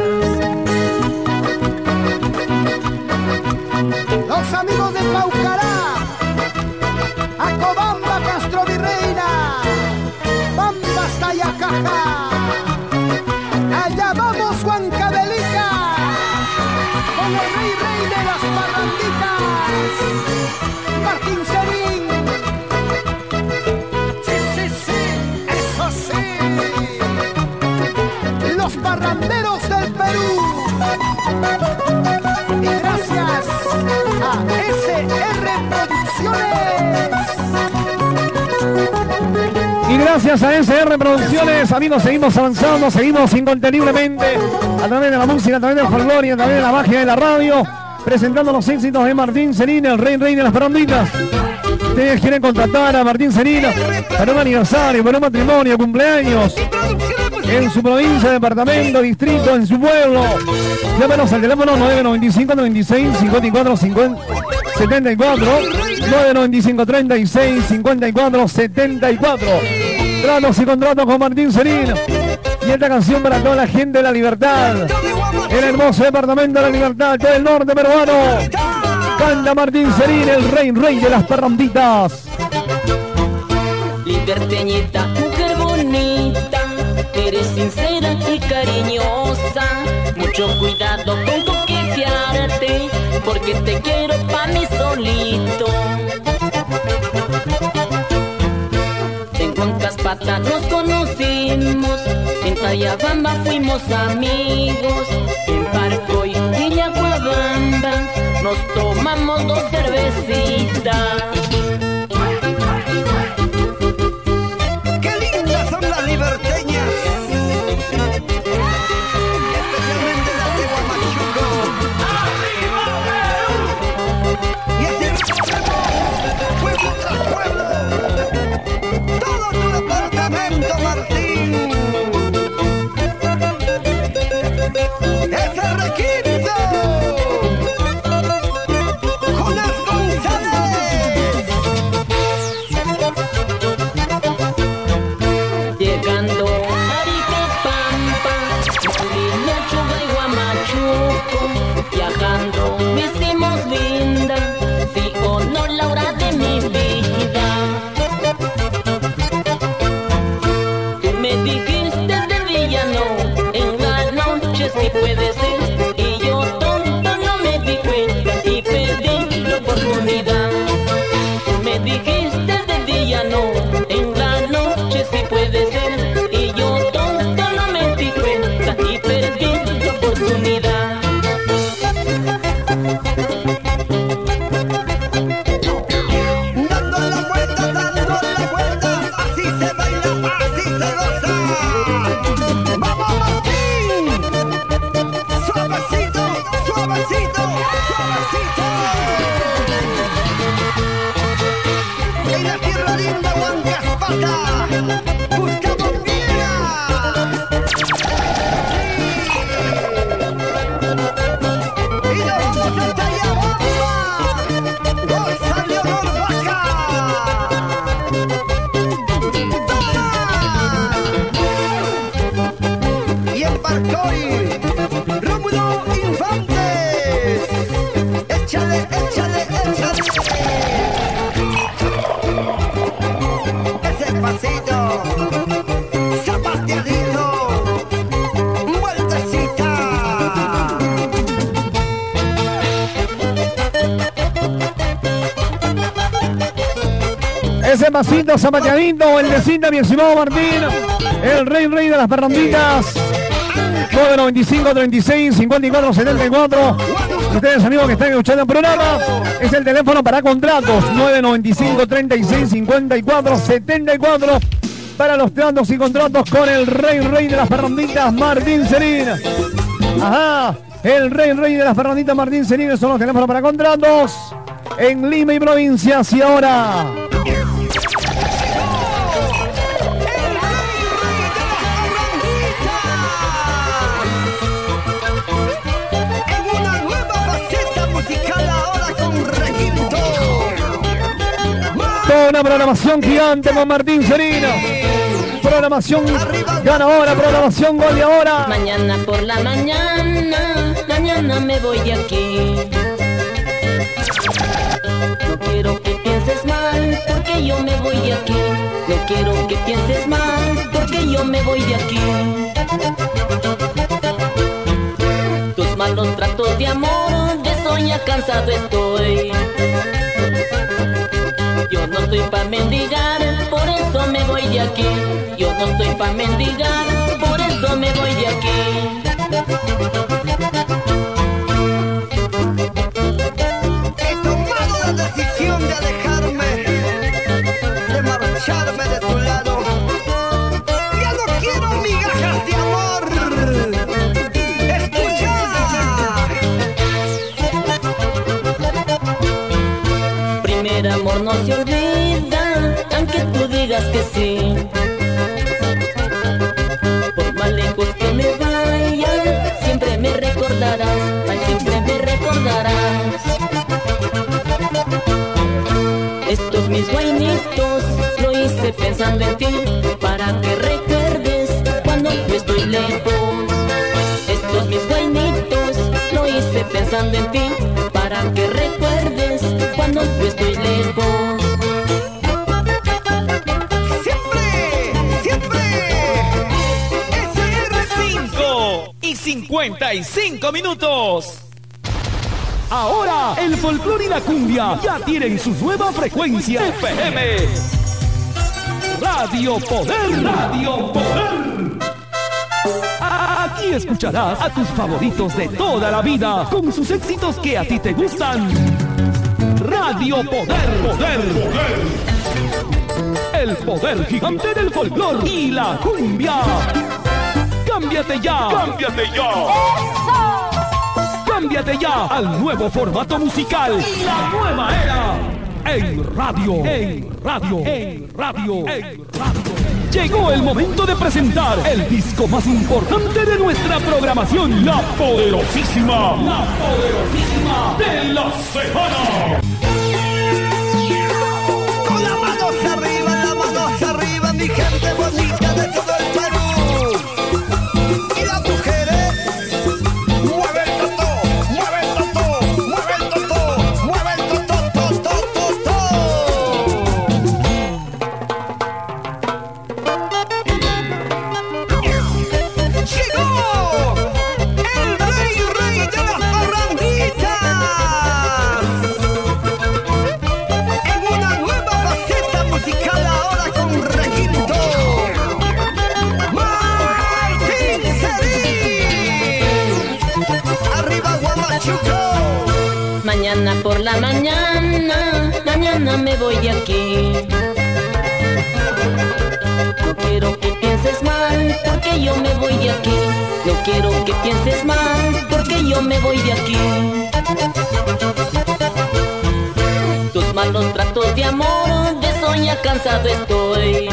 Los amigos de Paucará, Acobamba, Castro Virreina, Bamba hasta Yacaja. Allá vamos, Huancavelica, con el rey rey de las parranditas, Martín Cerín. Sí, sí, sí, eso sí. Los parranderos del Perú. Y gracias a S R Producciones. Y gracias a S R Producciones, amigos, seguimos avanzando, seguimos inconteniblemente a través de la música, a través del folclore y a través de la magia de la radio, presentando los éxitos de Martín Cerín, el rey rey de las paranditas. Ustedes quieren contratar a Martín Cerín para un aniversario, para un matrimonio, cumpleaños, en su provincia, departamento, distrito, en su pueblo. Llámenos al teléfono nueve nueve cinco, noventa y seis, cincuenta y cuatro, cincuenta, setenta y cuatro, nueve nueve cinco, treinta y seis, cincuenta y cuatro, setenta y cuatro. Tratos y contratos con Martín Cerín. Y esta canción para toda la gente de La Libertad, el hermoso departamento de La Libertad, todo el norte peruano. Canta Martín Cerín, el rey, rey de las parranditas. Liberteñita, mujer bonita, eres sincera y cariñosa. Mucho cuidado con coquetearte, porque te quiero pa' mí solito. En Huancavelica nos conocimos, en Tayabamba fuimos amigos, en Parcoy y Yaguabamba nos tomamos dos cervecitas. ¡Qué lindas son las liberteñas! Especialmente las de Huamachuco. ¡Arriba, Perú! Y así pueblo tras pueblo. Todo tu departamento, Martín. ¡Ese requinto! ¡Jonas González! Gustavo Piera. Y nos vamos hasta Yabamba. Goza Leonor Vaca. Y en Barcoy, Rómulo Infantes. Échale, échale, échale. Ese pasito, zapateadito, vueltecita. Ese pasito zapateadito, el de cinta, mi estimado Martín. El rey, rey de las parranditas. nueve noventa y cinco, treinta y seis, cincuenta y cuatro, setenta y cuatro. Ustedes, amigos que están escuchando el programa, es el teléfono para contratos. nueve noventa y cinco, treinta y seis, cincuenta y cuatro, setenta y cuatro. Para los tratos y contratos con el rey, rey de las parranditas, Martín Cerín. Ajá, el rey, rey de las parranditas, Martín Cerín. Son los teléfonos para contratos en Lima y provincias. Y ahora... toda una programación gigante con Martín Serino. Programación ganadora, programación gol de ahora. Mañana por la mañana, mañana me voy de aquí. No quiero que pienses mal, porque yo me voy de aquí. No quiero que pienses mal, porque yo me voy de aquí. Tus malos tratos de amor, de eso ya cansado estoy. Yo no estoy pa' mendigar, por eso me voy de aquí. Yo no estoy pa' mendigar, por eso me voy de aquí. He tomado la decisión de alejarme, de marcharme de tu lado. Ya no quiero migajas de amor. Escucha. Primer amor no se olvida, aunque tú digas que sí. Por más lejos que me vaya, siempre me recordarás, ay, siempre me recordarás. Estos mis guainitos lo hice pensando en ti, para que recuerdes cuando yo estoy lejos. Estos mis guainitos lo hice pensando en ti, para que recuerdes cuando yo estoy lejos. Siempre, siempre. cinco y cincuenta y cinco minutos. Ahora el folclor y la cumbia ya tienen su nueva frecuencia. F M Radio Poder. Radio Poder. Aquí escucharás a tus favoritos de toda la vida, con sus éxitos que a ti te gustan. Radio Poder. Poder. Poder. El poder gigante del folclor y la cumbia. Cámbiate ya. Cámbiate ya. ¡Eso! Cámbiate ya al nuevo formato musical y la nueva era. En radio, en radio, en radio, en radio. Llegó el momento de presentar el disco más importante de nuestra programación, la poderosísima, la poderosísima de la semana. Con las manos arriba, las manos arriba, mi gente bonita de todo el Perú. Y las mujeres, mueve el totó, mueve el totó, mueve el totó, mueve el totó, totó, totó. Llegó el rey, rey de las parranditas. En una nueva faceta musical ahora con requinto. Martín Cerín. Arriba Guamachuco. Mañana por la mañana, mañana me voy de aquí. No quiero que pienses mal, porque yo me voy de aquí. No quiero que pienses mal, porque yo me voy de aquí. Tus malos tratos de amor, de eso ya cansado estoy.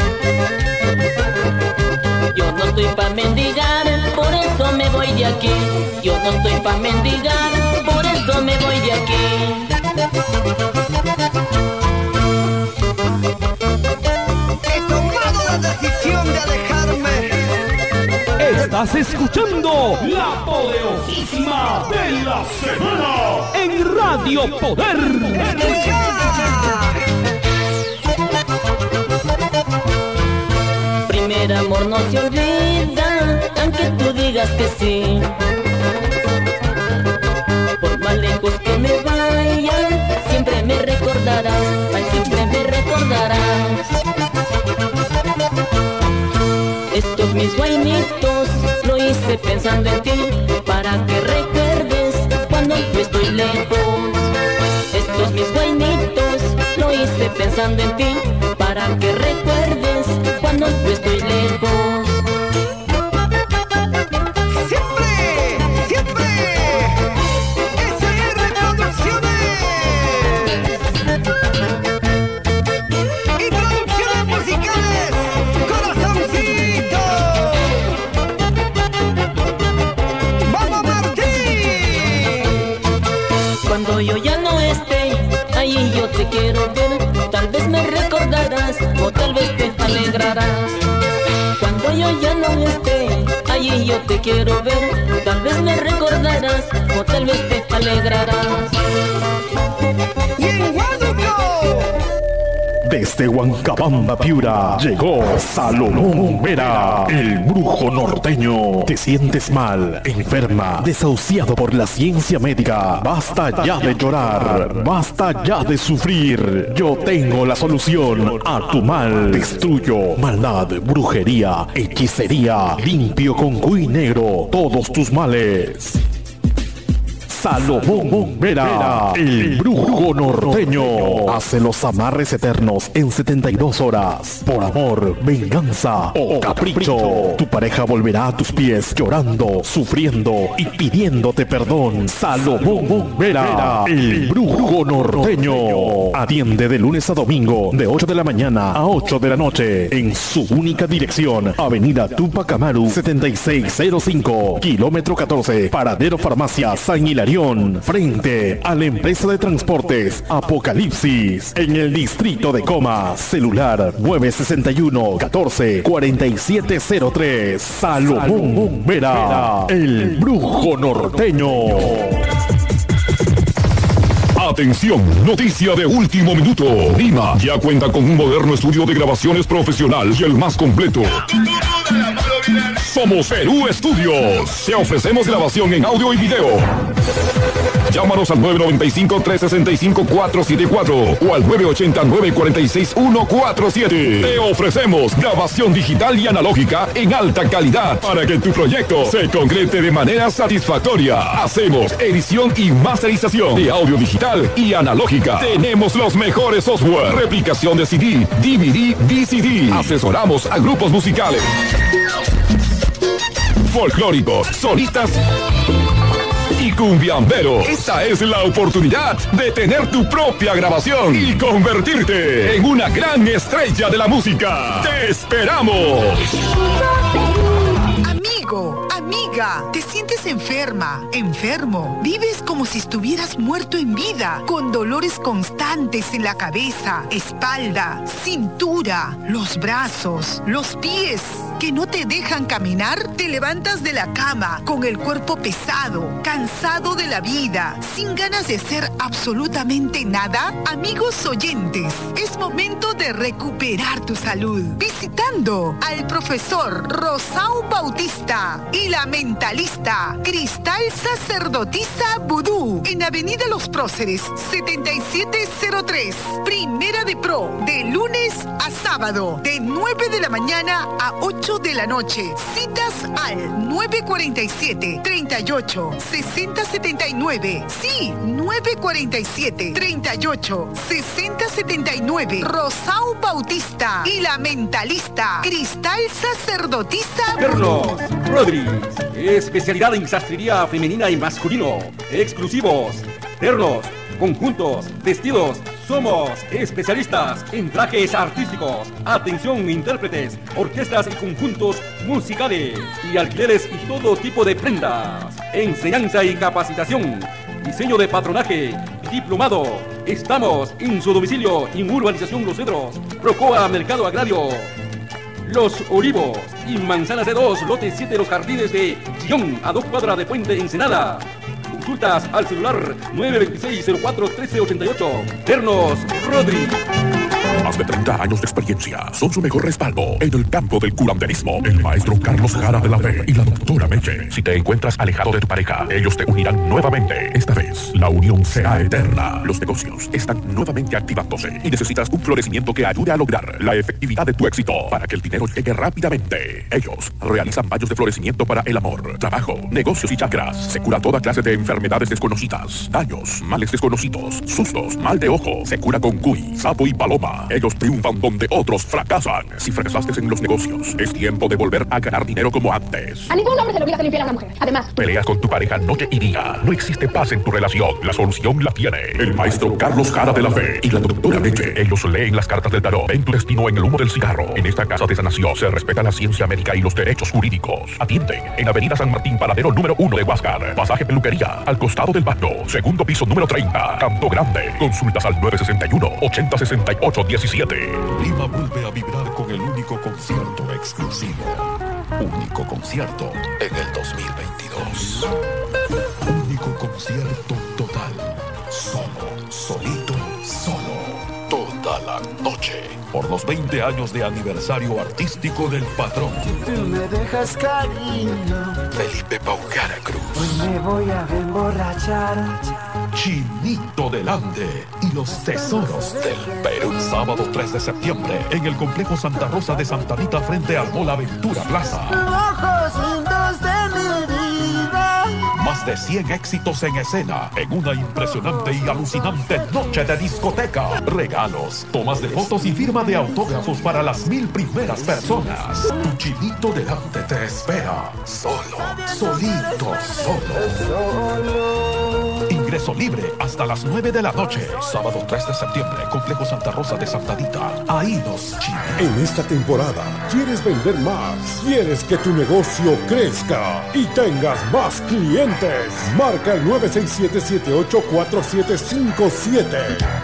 Yo no estoy pa' mendigar, por eso me voy de aquí. Yo no estoy pa' mendigar, por eso me voy de aquí. He tomado la decisión de alejarme. Estás escuchando la poderosísima de la semana en Radio Poder. Primer amor no se olvida, aunque tú digas que sí. Por más lejos que me vaya, siempre me recordarás, ay, siempre me recordarás. Estos mis guainitos lo hice pensando en ti, para que recuerdes cuando yo estoy lejos. Estos mis guainitos lo hice pensando en ti, para que recuerdes cuando yo estoy lejos. ¡Siempre! ¡Siempre! ¡S R Producciones! Y producciones musicales, Corazoncito. ¡Vamos, Martín! Cuando yo ya no esté, ahí yo te quiero ver. Tal vez me recordarás o tal vez te alegrarás. Cuando yo ya no esté, allí yo te quiero ver. Tal vez me recordarás o tal vez te alegrarás. Y en Huánuco, desde Huancabamba, Piura, llegó Salomón Vera, el brujo norteño. ¿Te sientes mal, enferma, desahuciado por la ciencia médica? Basta ya de llorar, basta ya de sufrir. Yo tengo la solución a tu mal. Destruyo maldad, brujería, hechicería. Limpio con cuy negro todos tus males. Salomón Vera, el brujo norteño, hace los amarres eternos en setenta y dos horas. Por amor, venganza o capricho, tu pareja volverá a tus pies llorando, sufriendo y pidiéndote perdón. Salomón Vera, el brujo norteño, atiende de lunes a domingo de ocho de la mañana a ocho de la noche en su única dirección, Avenida Tupac Amaru setenta y seis cero cinco, kilómetro catorce, Paradero Farmacia San Hilario, frente a la empresa de transportes Apocalipsis, en el distrito de Comas. Celular nueve sesenta y uno, catorce, cuarenta y siete cero tres. Salomón Vera, el brujo norteño. Atención, noticia de último minuto. Lima ya cuenta con un moderno estudio de grabaciones profesional y el más completo. Somos Perú Estudios. Te ofrecemos grabación en audio y video. Llámanos al nueve nueve cinco, tres seis cinco, cuatro siete cuatro o al nueve ocho cero, nueve cuatro seis, uno cuatro siete. Te ofrecemos grabación digital y analógica en alta calidad para que tu proyecto se concrete de manera satisfactoria. Hacemos edición y masterización de audio digital y analógica. Tenemos los mejores software, replicación de C D, D V D, V C D. Asesoramos a grupos musicales, folclóricos, solistas y cumbiamberos. Esta es la oportunidad de tener tu propia grabación y convertirte en una gran estrella de la música. ¡Te esperamos! Amigo, amiga, ¿te sientes enferma, enfermo? ¿Vives como si estuvieras muerto en vida, con dolores constantes en la cabeza, espalda, cintura, los brazos, los pies, que no te dejan caminar? ¿Te levantas de la cama con el cuerpo pesado, cansado de la vida, sin ganas de hacer absolutamente nada? Amigos oyentes, es momento de recuperar tu salud, visitando al profesor Rosao Bautista y la mentalista Cristal Sacerdotisa Vudú, en Avenida Los Próceres, setenta y siete cero tres, Primera de Pro, de lunes a sábado, de nueve de la mañana a ocho de la noche. Citas al nueve cuarenta y siete, treinta y ocho, sesenta setenta y nueve. Sí, nueve cuarenta y siete, treinta y ocho, sesenta setenta y nueve. Rosao Bautista y la mentalista Cristal Sacerdotisa Pernos, Rodríguez, especialidad en sastrería femenina y masculino, exclusivos, ternos, conjuntos, vestidos, Somos especialistas en trajes artísticos, atención intérpretes, orquestas y conjuntos musicales y alquileres y todo tipo de prendas. Enseñanza y capacitación, diseño de patronaje, diplomado. Estamos en su domicilio en Urbanización Los Cedros, Procoa Mercado Agrario, Los Olivos y Manzanas de Dos, lote siete de los Jardines de Chillón, a dos cuadras de Puente Ensenada. Consultas al celular nueve dos seis, cero cuatro, uno tres ocho ocho. Ternos Rodri. Más de treinta años de experiencia son su mejor respaldo en el campo del curanderismo. El maestro Carlos Jara de la Fe y la doctora Meche. Si te encuentras alejado de tu pareja, ellos te unirán nuevamente. Esta vez, la unión será eterna. Los negocios están nuevamente activándose y necesitas un florecimiento que ayude a lograr la efectividad de tu éxito para que el dinero llegue rápidamente. Ellos realizan baños de florecimiento para el amor, trabajo, negocios y chakras. Se cura toda clase de enfermedades desconocidas, daños, males desconocidos, sustos, mal de ojo. Se cura con cuy, sapo y paloma. Ellos triunfan donde otros fracasan. Si fracasaste en los negocios, es tiempo de volver a ganar dinero como antes. A ningún hombre se le obliga a ser infiel a una mujer. Además, peleas con tu pareja noche y día. No existe paz en tu relación. La solución la tiene el maestro Carlos Jara de la Fe y la doctora Meche. Ellos leen las cartas del tarot. Ven tu destino en el humo del cigarro. En esta casa de sanación se respeta la ciencia médica y los derechos jurídicos. Atienden en Avenida San Martín, paradero número uno de Huáscar. Pasaje Peluquería, al costado del baño. Segundo piso número treinta. Campo Grande. Consultas al nueve seis uno, ochenta sesenta y ocho diecisiete. Lima vuelve a vibrar con el único concierto exclusivo. Único concierto en el dos mil veintidós. Único concierto total. Solo, solito, solo. Toda la noche. Por los veinte años de aniversario artístico del patrón. Tú me dejas cariño. Felipe Paucara Cruz. Hoy me voy a emborrachar. Chinito del Ande y los tesoros del Perú. Sábado tres de septiembre en el complejo Santa Rosa de Santa Anita frente al Mall Aventura Plaza. Ojos lindos de mi vida. Más de cien éxitos en escena en una impresionante y alucinante noche de discoteca. Regalos, tomas de fotos y firma de autógrafos para las mil primeras personas. Tu Chinito del Ande te espera. Solo, solito, solo. Ingreso libre hasta las nueve de la noche. Sábado tres de septiembre, complejo Santa Rosa de Santa Anita. Ahí nos chinos. En esta temporada, ¿quieres vender más? ¿Quieres que tu negocio crezca y tengas más clientes? Marca el nueve seis siete, siete ocho cuatro siete cinco siete.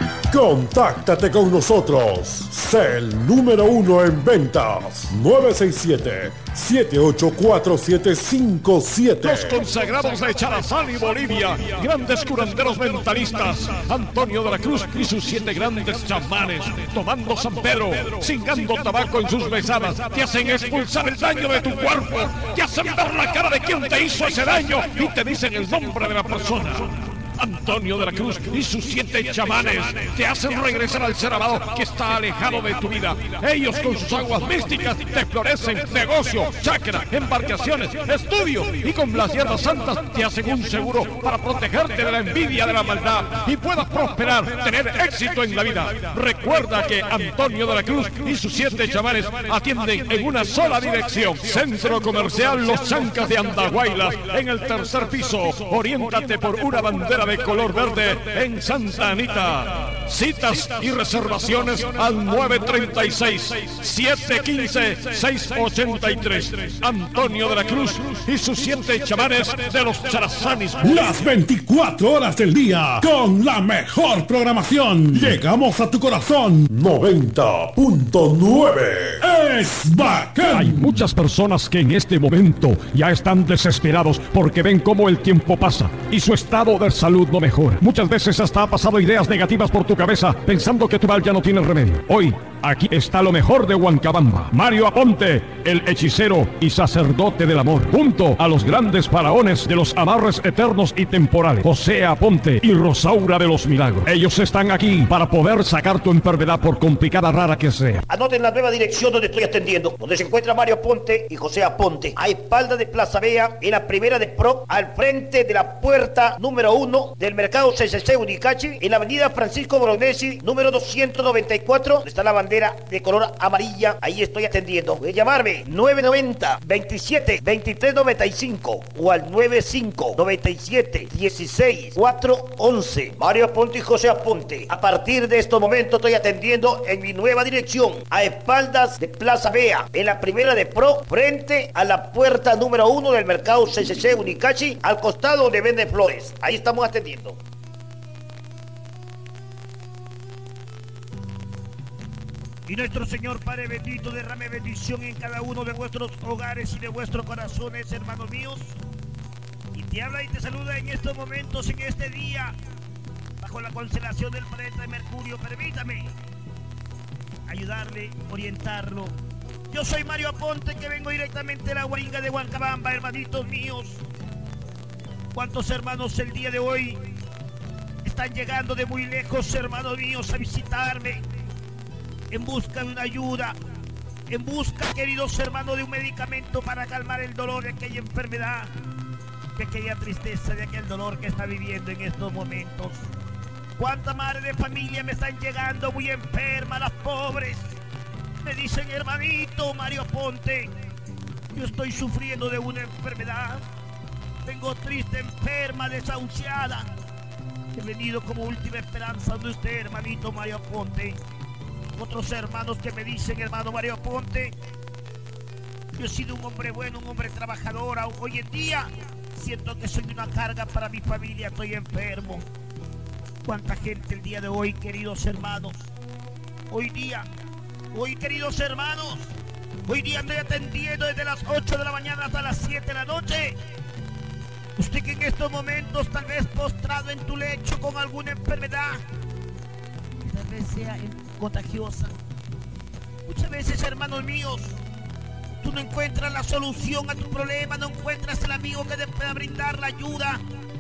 Contáctate con nosotros. Sé el número uno en ventas. nueve seis siete, siete ocho cuatro siete cinco siete. Los consagrados de Charazán y Bolivia, grandes curanderos mentalistas, Antonio de la Cruz y sus siete grandes chamanes, tomando San Pedro, cingando tabaco en sus besadas, te hacen expulsar el daño de tu cuerpo, te hacen ver la cara de quien te hizo ese daño y te dicen el nombre de la persona. Antonio de la Cruz y sus siete chamanes te hacen regresar al ser amado que está alejado de tu vida. Ellos con sus aguas místicas te florecen negocio, chakra, embarcaciones, estudio y con las hierbas santas te hacen un seguro para protegerte de la envidia, de la maldad y puedas prosperar, tener éxito en la vida. Recuerda que Antonio de la Cruz y sus siete chamanes atienden en una sola dirección. Centro Comercial Los Chancas de Andahuaylas, en el tercer piso. Oriéntate por una bandera de color verde en Santa Anita. Citas y reservaciones al nueve tres seis, siete uno cinco, seis ocho tres. Antonio de la Cruz y sus siete chamanes de los Charazanis. Las veinticuatro horas del día con la mejor programación. Llegamos a tu corazón. noventa punto nueve. Es bacán. Hay muchas personas que en este momento ya están desesperados porque ven cómo el tiempo pasa y su estado de salud no mejora. Muchas veces hasta ha pasado ideas negativas por tu cabeza pensando que tu mal ya no tiene remedio. Hoy, aquí está lo mejor de Huancabamba. Mario Aponte, el hechicero y sacerdote del amor, junto a los grandes faraones de los amarres eternos y temporales, José Aponte y Rosaura de los Milagros. Ellos están aquí para poder sacar tu enfermedad por complicada, rara que sea. Anoten la nueva dirección donde estoy atendiendo, donde se encuentra Mario Aponte y José Aponte, a espalda de Plaza Vea, en la primera de Pro, al frente de la puerta número uno del mercado C C C Unicachi, en la avenida Francisco Bolognesi, número doscientos noventa y cuatro, donde está la bandera de color amarilla. Ahí estoy atendiendo. Puede llamarme Llame nueve noventa, veintisiete, veintitrés noventa y cinco o al nueve cinco, noventa y siete, dieciséis, cuatro once. Mario Aponte y José Aponte. A partir de estos momentos estoy atendiendo en mi nueva dirección, a espaldas de Plaza Vea, en la primera de Pro, frente a la puerta número uno del mercado C C C Unicachi, al costado donde vende flores. Ahí estamos atendiendo. Y nuestro Señor Padre bendito derrame bendición en cada uno de vuestros hogares y de vuestros corazones, hermanos míos. Y te habla y te saluda en estos momentos, en este día, bajo la constelación del planeta de Mercurio. Permítame ayudarle, orientarlo. Yo soy Mario Aponte, que vengo directamente de la Guaringa de Huancabamba, hermanitos míos. ¿Cuántos hermanos el día de hoy están llegando de muy lejos, hermanos míos, a visitarme? En busca de una ayuda, en busca, queridos hermanos, de un medicamento para calmar el dolor de aquella enfermedad, de aquella tristeza, de aquel dolor que está viviendo en estos momentos. ¿Cuántas madres de familia me están llegando muy enfermas, las pobres? Me dicen, hermanito Mario Aponte, yo estoy sufriendo de una enfermedad, vengo triste, enferma, desahuciada. He venido como última esperanza de usted, hermanito Mario Aponte. Otros hermanos que me dicen, hermano Mario Aponte, yo he sido un hombre bueno, un hombre trabajador. Hoy en día siento que soy una carga para mi familia, estoy enfermo. ¿Cuánta gente el día de hoy, queridos hermanos? Hoy día, hoy queridos hermanos, hoy día estoy atendiendo desde las ocho de la mañana hasta las siete de la noche. Usted que en estos momentos tal vez postrado en tu lecho con alguna enfermedad, tal vez sea contagiosa. Muchas veces, hermanos míos, tú no encuentras la solución a tu problema, no encuentras el amigo que te pueda brindar la ayuda.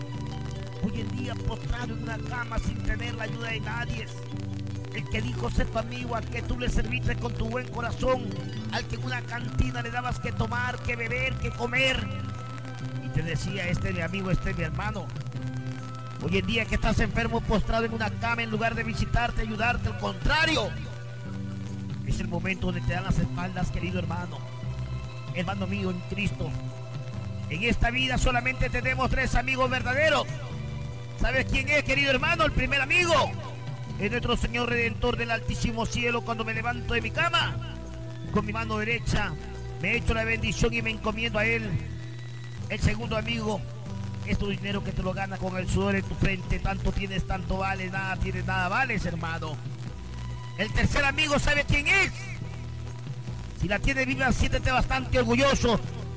Hoy en día, postrado en una cama sin tener la ayuda de nadie. El que dijo ser tu amigo, al que tú le serviste con tu buen corazón, al que en una cantina le dabas que tomar, que beber, que comer, y te decía, este es mi amigo, este es mi hermano. Hoy en día que estás enfermo, postrado en una cama, en lugar de visitarte, ayudarte, al contrario, es el momento donde te dan las espaldas, querido hermano. Hermano mío en Cristo, en esta vida solamente tenemos tres amigos verdaderos. ¿Sabes quién es, querido hermano? El primer amigo es nuestro Señor Redentor del altísimo cielo. Cuando me levanto de mi cama, con mi mano derecha me echo la bendición y me encomiendo a Él. El segundo amigo es tu dinero, que te lo ganas con el sudor en tu frente. Tanto tienes, tanto vales, nada tienes, nada vales, hermano. El tercer amigo, ¿sabe quién es? Si la tienes viva, siéntete bastante orgulloso.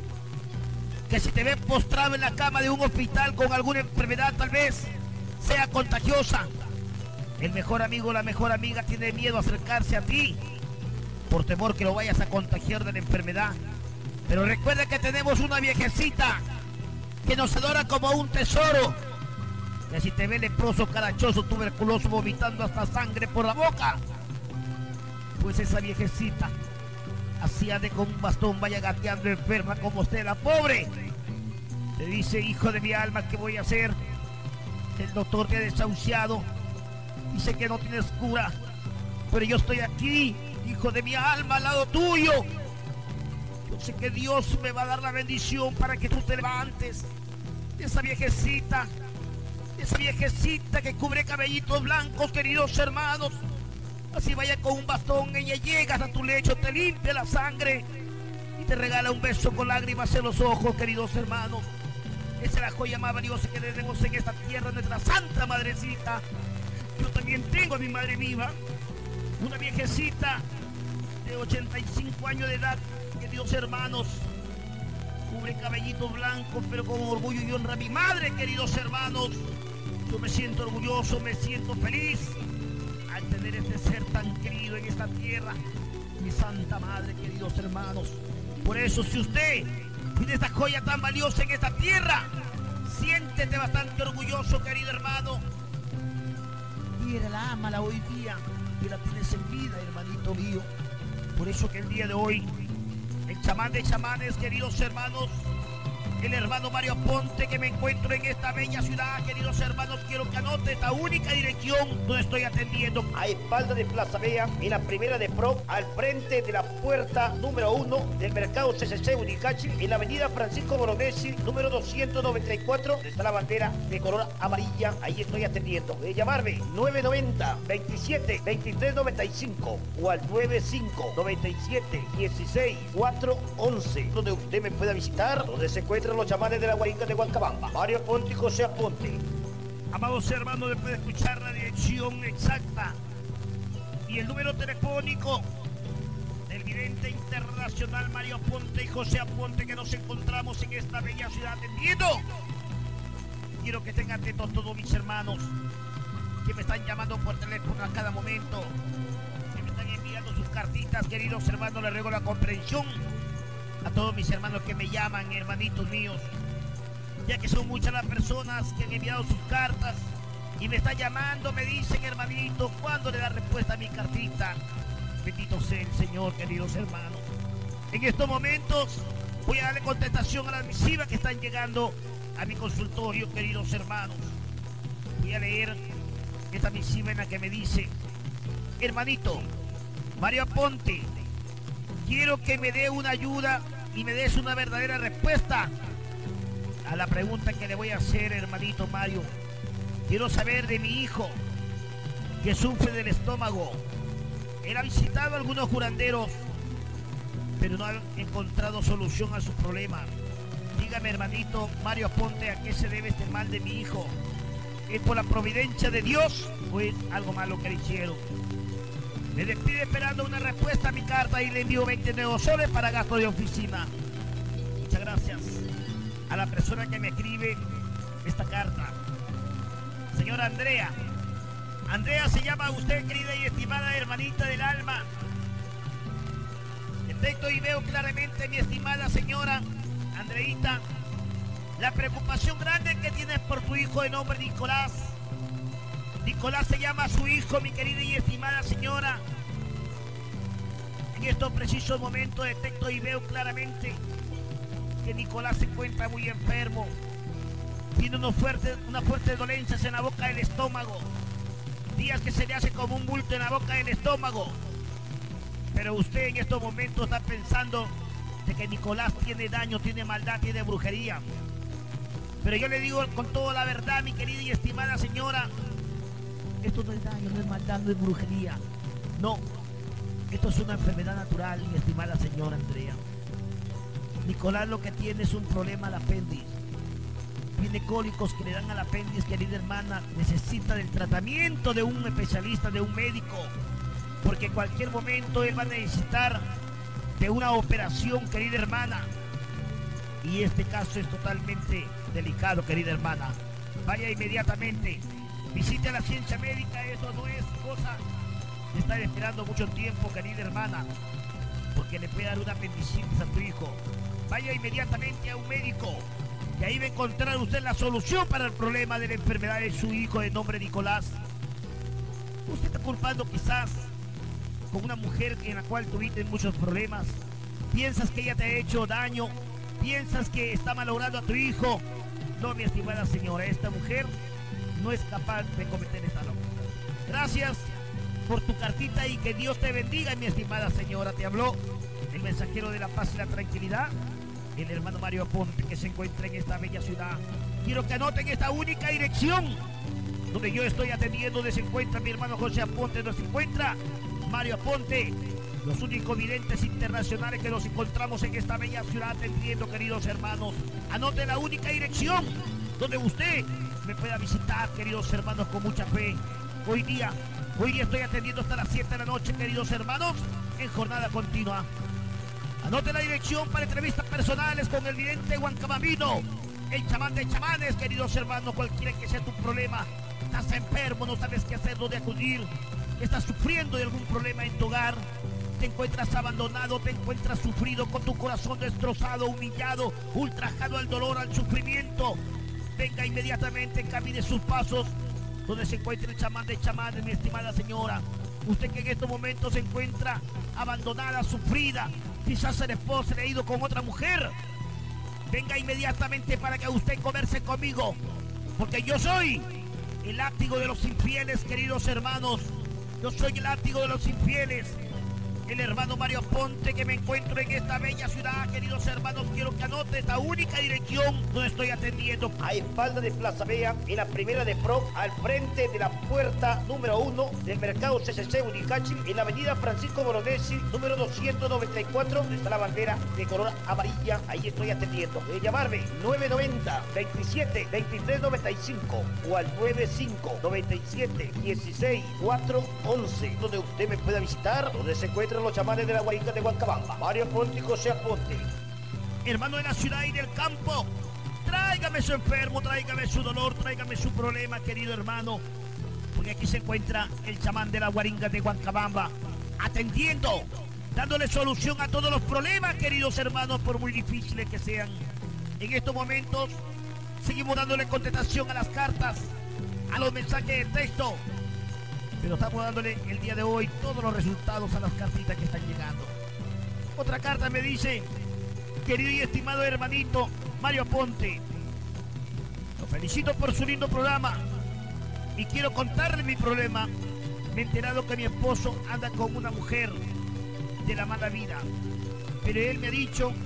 Que si te ves postrado en la cama de un hospital con alguna enfermedad, tal vez sea contagiosa, el mejor amigo o la mejor amiga tiene miedo a acercarse a ti por temor que lo vayas a contagiar de la enfermedad. Pero recuerda que tenemos una viejecita que nos adora como un tesoro, que si te ve leproso, carachoso, tuberculoso, vomitando hasta sangre por la boca, pues esa viejecita hacía de con un bastón vaya gateando enferma como usted, la pobre. Te dice, hijo de mi alma, ¿qué voy a hacer? El doctor te ha desahuciado, dice que no tienes cura, pero yo estoy aquí, hijo de mi alma, al lado tuyo. Yo sé que Dios me va a dar la bendición para que tú te levantes. Esa viejecita, esa viejecita que cubre cabellitos blancos, queridos hermanos, así vaya con un bastón, ella llega hasta tu lecho, te limpia la sangre y te regala un beso con lágrimas en los ojos, queridos hermanos. Esa es la joya más valiosa que tenemos en esta tierra, nuestra Santa Madrecita. Yo también tengo a mi madre viva, una viejecita de ochenta y cinco años de edad, queridos hermanos, cubre cabellitos blancos, pero con orgullo y honra a mi madre, queridos hermanos. Yo me siento orgulloso, me siento feliz al tener este ser tan querido en esta tierra, mi Santa Madre, queridos hermanos. Por eso, si usted tiene esta joya tan valiosa en esta tierra, siéntete bastante orgulloso, querido hermano. Mírala, ámala hoy día, que la tienes en vida, hermanito mío. Por eso que el día de hoy, el chamán de chamanes, queridos hermanos, el hermano Mario Ponte, que me encuentro en esta bella ciudad. Queridos hermanos, quiero que anote esta única dirección donde estoy atendiendo. A espalda de Plaza Vea, en la primera de Pro, al frente de la puerta número uno del mercado C C C Unicachi, en la avenida Francisco Boronesi, número doscientos noventa y cuatro, donde está la bandera de color amarilla. Ahí estoy atendiendo. De llamarme nueve noventa, veintisiete, veintitrés noventa y cinco o al nueve cinco, noventa y siete, dieciséis, cuatro once, donde usted me pueda visitar, donde se encuentran los chamanes de la Guaringa de Huancabamba, Mario Ponte y José Aponte. Amados hermanos, después de escuchar la dirección exacta y el número telefónico del vidente internacional Mario Ponte y José Aponte, que nos encontramos en esta bella ciudad atendiendo, quiero que estén atentos todos mis hermanos que me están llamando por teléfono a cada momento, que me están enviando sus cartitas. Queridos hermanos, les ruego la comprensión a todos mis hermanos que me llaman, hermanitos míos, ya que son muchas las personas que han enviado sus cartas y me están llamando, me dicen, hermanito, ¿cuándo le da respuesta a mi cartita? Bendito sea el Señor, queridos hermanos. En estos momentos voy a darle contestación a las misivas que están llegando a mi consultorio, queridos hermanos. Voy a leer esta misiva en la que me dice: hermanito Mario Aponte, quiero que me dé una ayuda y me des una verdadera respuesta a la pregunta que le voy a hacer, hermanito Mario. Quiero saber de mi hijo que sufre del estómago. Él ha visitado a algunos curanderos, pero no ha encontrado solución a su problema. Dígame, hermanito Mario Aponte, ¿a qué se debe este mal de mi hijo? ¿Es por la providencia de Dios o es algo malo que le hicieron? Me despido esperando una respuesta a mi carta y le envío veinte nuevos soles para gasto de oficina. Muchas gracias a la persona que me escribe esta carta. Señora Andrea. Andrea se llama usted, querida y estimada hermanita del alma. Detecto y veo claramente, mi estimada señora Andreita, la preocupación grande que tienes por tu hijo de nombre Nicolás. Nicolás se llama su hijo, mi querida y estimada señora. En estos precisos momentos detecto y veo claramente que Nicolás se encuentra muy enfermo. Tiene unos fuertes, unas fuertes dolencias en la boca del estómago. Días que se le hace como un bulto en la boca del estómago. Pero usted en estos momentos está pensando de que Nicolás tiene daño, tiene maldad, tiene brujería. Pero yo le digo con toda la verdad, mi querida y estimada señora, esto no es daño, no es maldad, no es brujería. No, esto es una enfermedad natural, mi estimada señora Andrea. Nicolás lo que tiene es un problema al apéndice. Tiene cólicos que le dan al apéndice, querida hermana. Necesita del tratamiento de un especialista, de un médico, porque en cualquier momento él va a necesitar de una operación, querida hermana. Y este caso es totalmente delicado, querida hermana. Vaya inmediatamente, visite a la ciencia médica. Eso no es cosa de estar esperando mucho tiempo, querida hermana, porque le puede dar una apendicitis a tu hijo. Vaya inmediatamente a un médico, y ahí va a encontrar usted la solución para el problema de la enfermedad de su hijo de nombre Nicolás. Usted está culpando quizás con una mujer en la cual tuviste muchos problemas. Piensas que ella te ha hecho daño, piensas que está malogrando a tu hijo. No, mi estimada señora, esta mujer no es capaz de cometer esta locura. Gracias por tu cartita y que Dios te bendiga, mi estimada señora. Te habló el mensajero de la paz y la tranquilidad, el hermano Mario Aponte, que se encuentra en esta bella ciudad. Quiero que anoten esta única dirección donde yo estoy atendiendo, donde se encuentra mi hermano José Aponte, donde se encuentra Mario Aponte, los únicos videntes internacionales que nos encontramos en esta bella ciudad atendiendo, queridos hermanos. Anoten la única dirección donde usted me pueda visitar, queridos hermanos, con mucha fe. Hoy día, hoy día estoy atendiendo hasta las siete de la noche, queridos hermanos, en jornada continua. Anote la dirección para entrevistas personales con el vidente huancabambino, el chamán de chamanes, queridos hermanos. Cualquiera que sea tu problema, estás enfermo, no sabes qué hacer, dónde acudir, estás sufriendo de algún problema en tu hogar, te encuentras abandonado, te encuentras sufrido, con tu corazón destrozado, humillado, ultrajado al dolor, al sufrimiento. Venga inmediatamente, encamine sus pasos donde se encuentra el chamán de chamanes, mi estimada señora. Usted que en estos momentos se encuentra abandonada, sufrida, quizás el esposo se le ha ido con otra mujer. venga inmediatamente para que usted converse conmigo, porque yo soy el látigo de los infieles, queridos hermanos. Yo soy el látigo de los infieles, el hermano Mario Ponte, que me encuentro en esta bella ciudad, queridos hermanos. Quiero que anote esta única dirección donde estoy atendiendo. A espalda de Plaza Vea, en la primera de Pro, al frente de la puerta número uno del mercado C C C Unicachi, en la avenida Francisco Boronesi, número doscientos noventa y cuatro, donde está la bandera de color amarilla. Ahí estoy atendiendo. Puede llamarme nueve noventa, veintisiete, veintitrés noventa y cinco o al noventa y cinco, noventa y siete, dieciséis, cuatro, once, donde usted me pueda visitar, donde se encuentra los chamanes de la Guaringa de Huancabamba, Mario Ponte y José Aponte. Hermano de la ciudad y del campo, tráigame su enfermo, tráigame su dolor, tráigame su problema, querido hermano, porque aquí se encuentra el chamán de la Guaringa de Huancabamba, atendiendo, dándole solución a todos los problemas, queridos hermanos, por muy difíciles que sean. En estos momentos seguimos dándole contestación a las cartas, a los mensajes de texto, pero estamos dándole el día de hoy todos los resultados a las cartitas que están llegando. Otra carta me dice: querido y estimado hermanito Mario Aponte, lo felicito por su lindo programa y quiero contarle mi problema. Me he enterado que mi esposo anda con una mujer de la mala vida, pero él me ha dicho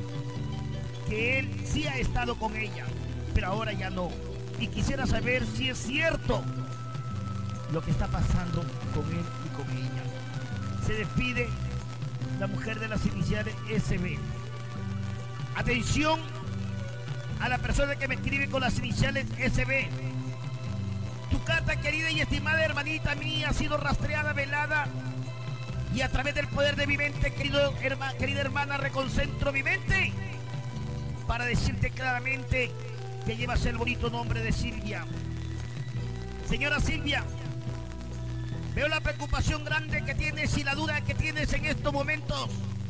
que él sí ha estado con ella, pero ahora ya no, y quisiera saber si es cierto lo que está pasando con él y con ella. Se despide la mujer de las iniciales S B. Atención a la persona que me escribe con las iniciales S B. Tu carta, querida y estimada hermanita mía, ha sido rastreada, velada, y a través del poder de mi mente, querido, herma, querida hermana, reconcentro mi mente para decirte claramente que llevas el bonito nombre de Silvia. Señora Silvia, veo la preocupación grande que tienes y la duda que tienes en estos momentos,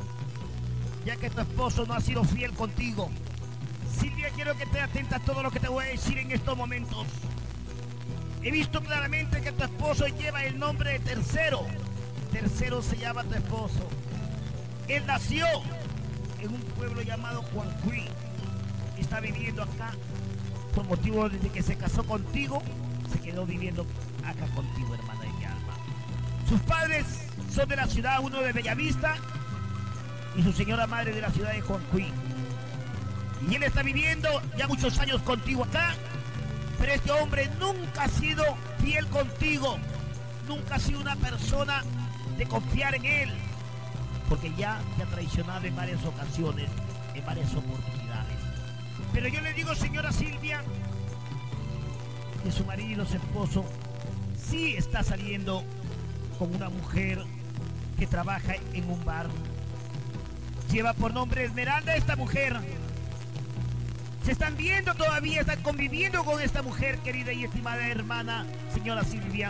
ya que tu esposo no ha sido fiel contigo. Silvia, quiero que te atenta a todo lo que te voy a decir en estos momentos. He visto claramente que tu esposo lleva el nombre de Tercero. Tercero se llama tu esposo. Él nació en un pueblo llamado Juancuí. Está viviendo acá por motivo de que se casó contigo. Se quedó viviendo acá contigo, hermana de mi alma. Sus padres son de la ciudad, uno de Bellavista y su señora madre de la ciudad de Juancuí. Y él está viviendo ya muchos años contigo acá, pero este hombre nunca ha sido fiel contigo, nunca ha sido una persona de confiar en él, porque ya te ha traicionado en varias ocasiones, en varias oportunidades. Pero yo le digo, señora Silvia, que su marido, su esposo, sí está saliendo con una mujer que trabaja en un bar. Lleva por nombre Esmeralda esta mujer. Se están viendo todavía, están conviviendo con esta mujer, querida y estimada hermana, señora Silvia.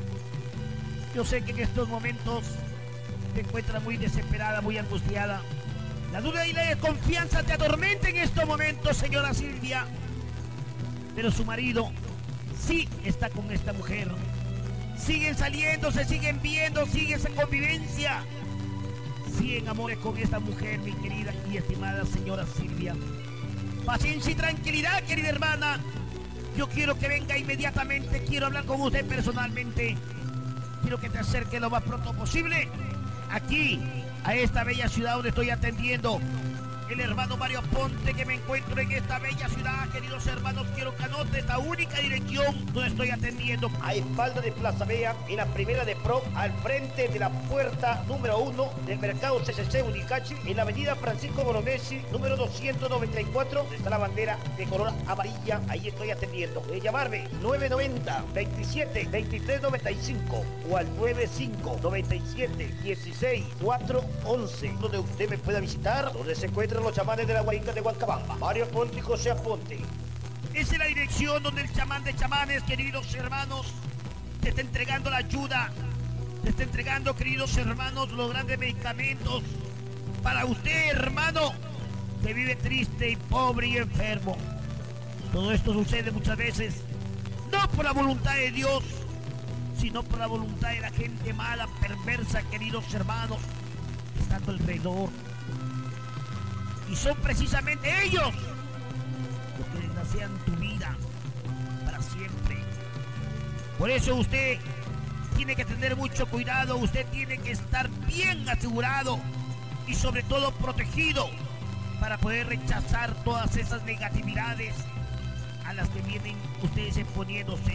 Yo sé que en estos momentos te encuentras muy desesperada, muy angustiada. La duda y la desconfianza te atormenta en estos momentos, señora Silvia. Pero su marido sí está con esta mujer. Siguen saliendo, se siguen viendo, sigue esa convivencia. Siguen amores con esta mujer, mi querida y estimada señora Silvia. Paciencia y tranquilidad, querida hermana. Yo quiero que venga inmediatamente, quiero hablar con usted personalmente. Quiero que te acerque lo más pronto posible aquí, a esta bella ciudad donde estoy atendiendo. El hermano Mario Aponte, que me encuentro en esta bella ciudad, queridos hermanos, quiero que anote esta única dirección donde estoy atendiendo. A espalda de Plaza Vea, en la primera de Pro, al frente de la puerta número uno del mercado C C C Unicachi, en la avenida Francisco Boronesi, número doscientos noventa y cuatro, donde está la bandera de color amarilla. Ahí estoy atendiendo. Puede llamarme nueve noventa, veintisiete, veintitrés noventa y cinco o al noventa y cinco, noventa y siete, dieciséis, cuatro, once, donde usted me pueda visitar, donde se encuentran los chamanes de la Guaringa de Huancabamba, Mario Ponte y José Aponte. Esa es la dirección donde el chamán de chamanes, queridos hermanos, te está entregando la ayuda, te está entregando, queridos hermanos, los grandes medicamentos para usted, hermano, que vive triste y pobre y enfermo. Todo esto sucede muchas veces no por la voluntad de Dios, sino por la voluntad de la gente mala, perversa, queridos hermanos, que está a tu alrededor. Y son precisamente ellos los que desgracian tu vida para siempre. Por eso usted tiene que tener mucho cuidado, usted tiene que estar bien asegurado y sobre todo protegido para poder rechazar todas esas negatividades a las que vienen ustedes exponiéndose.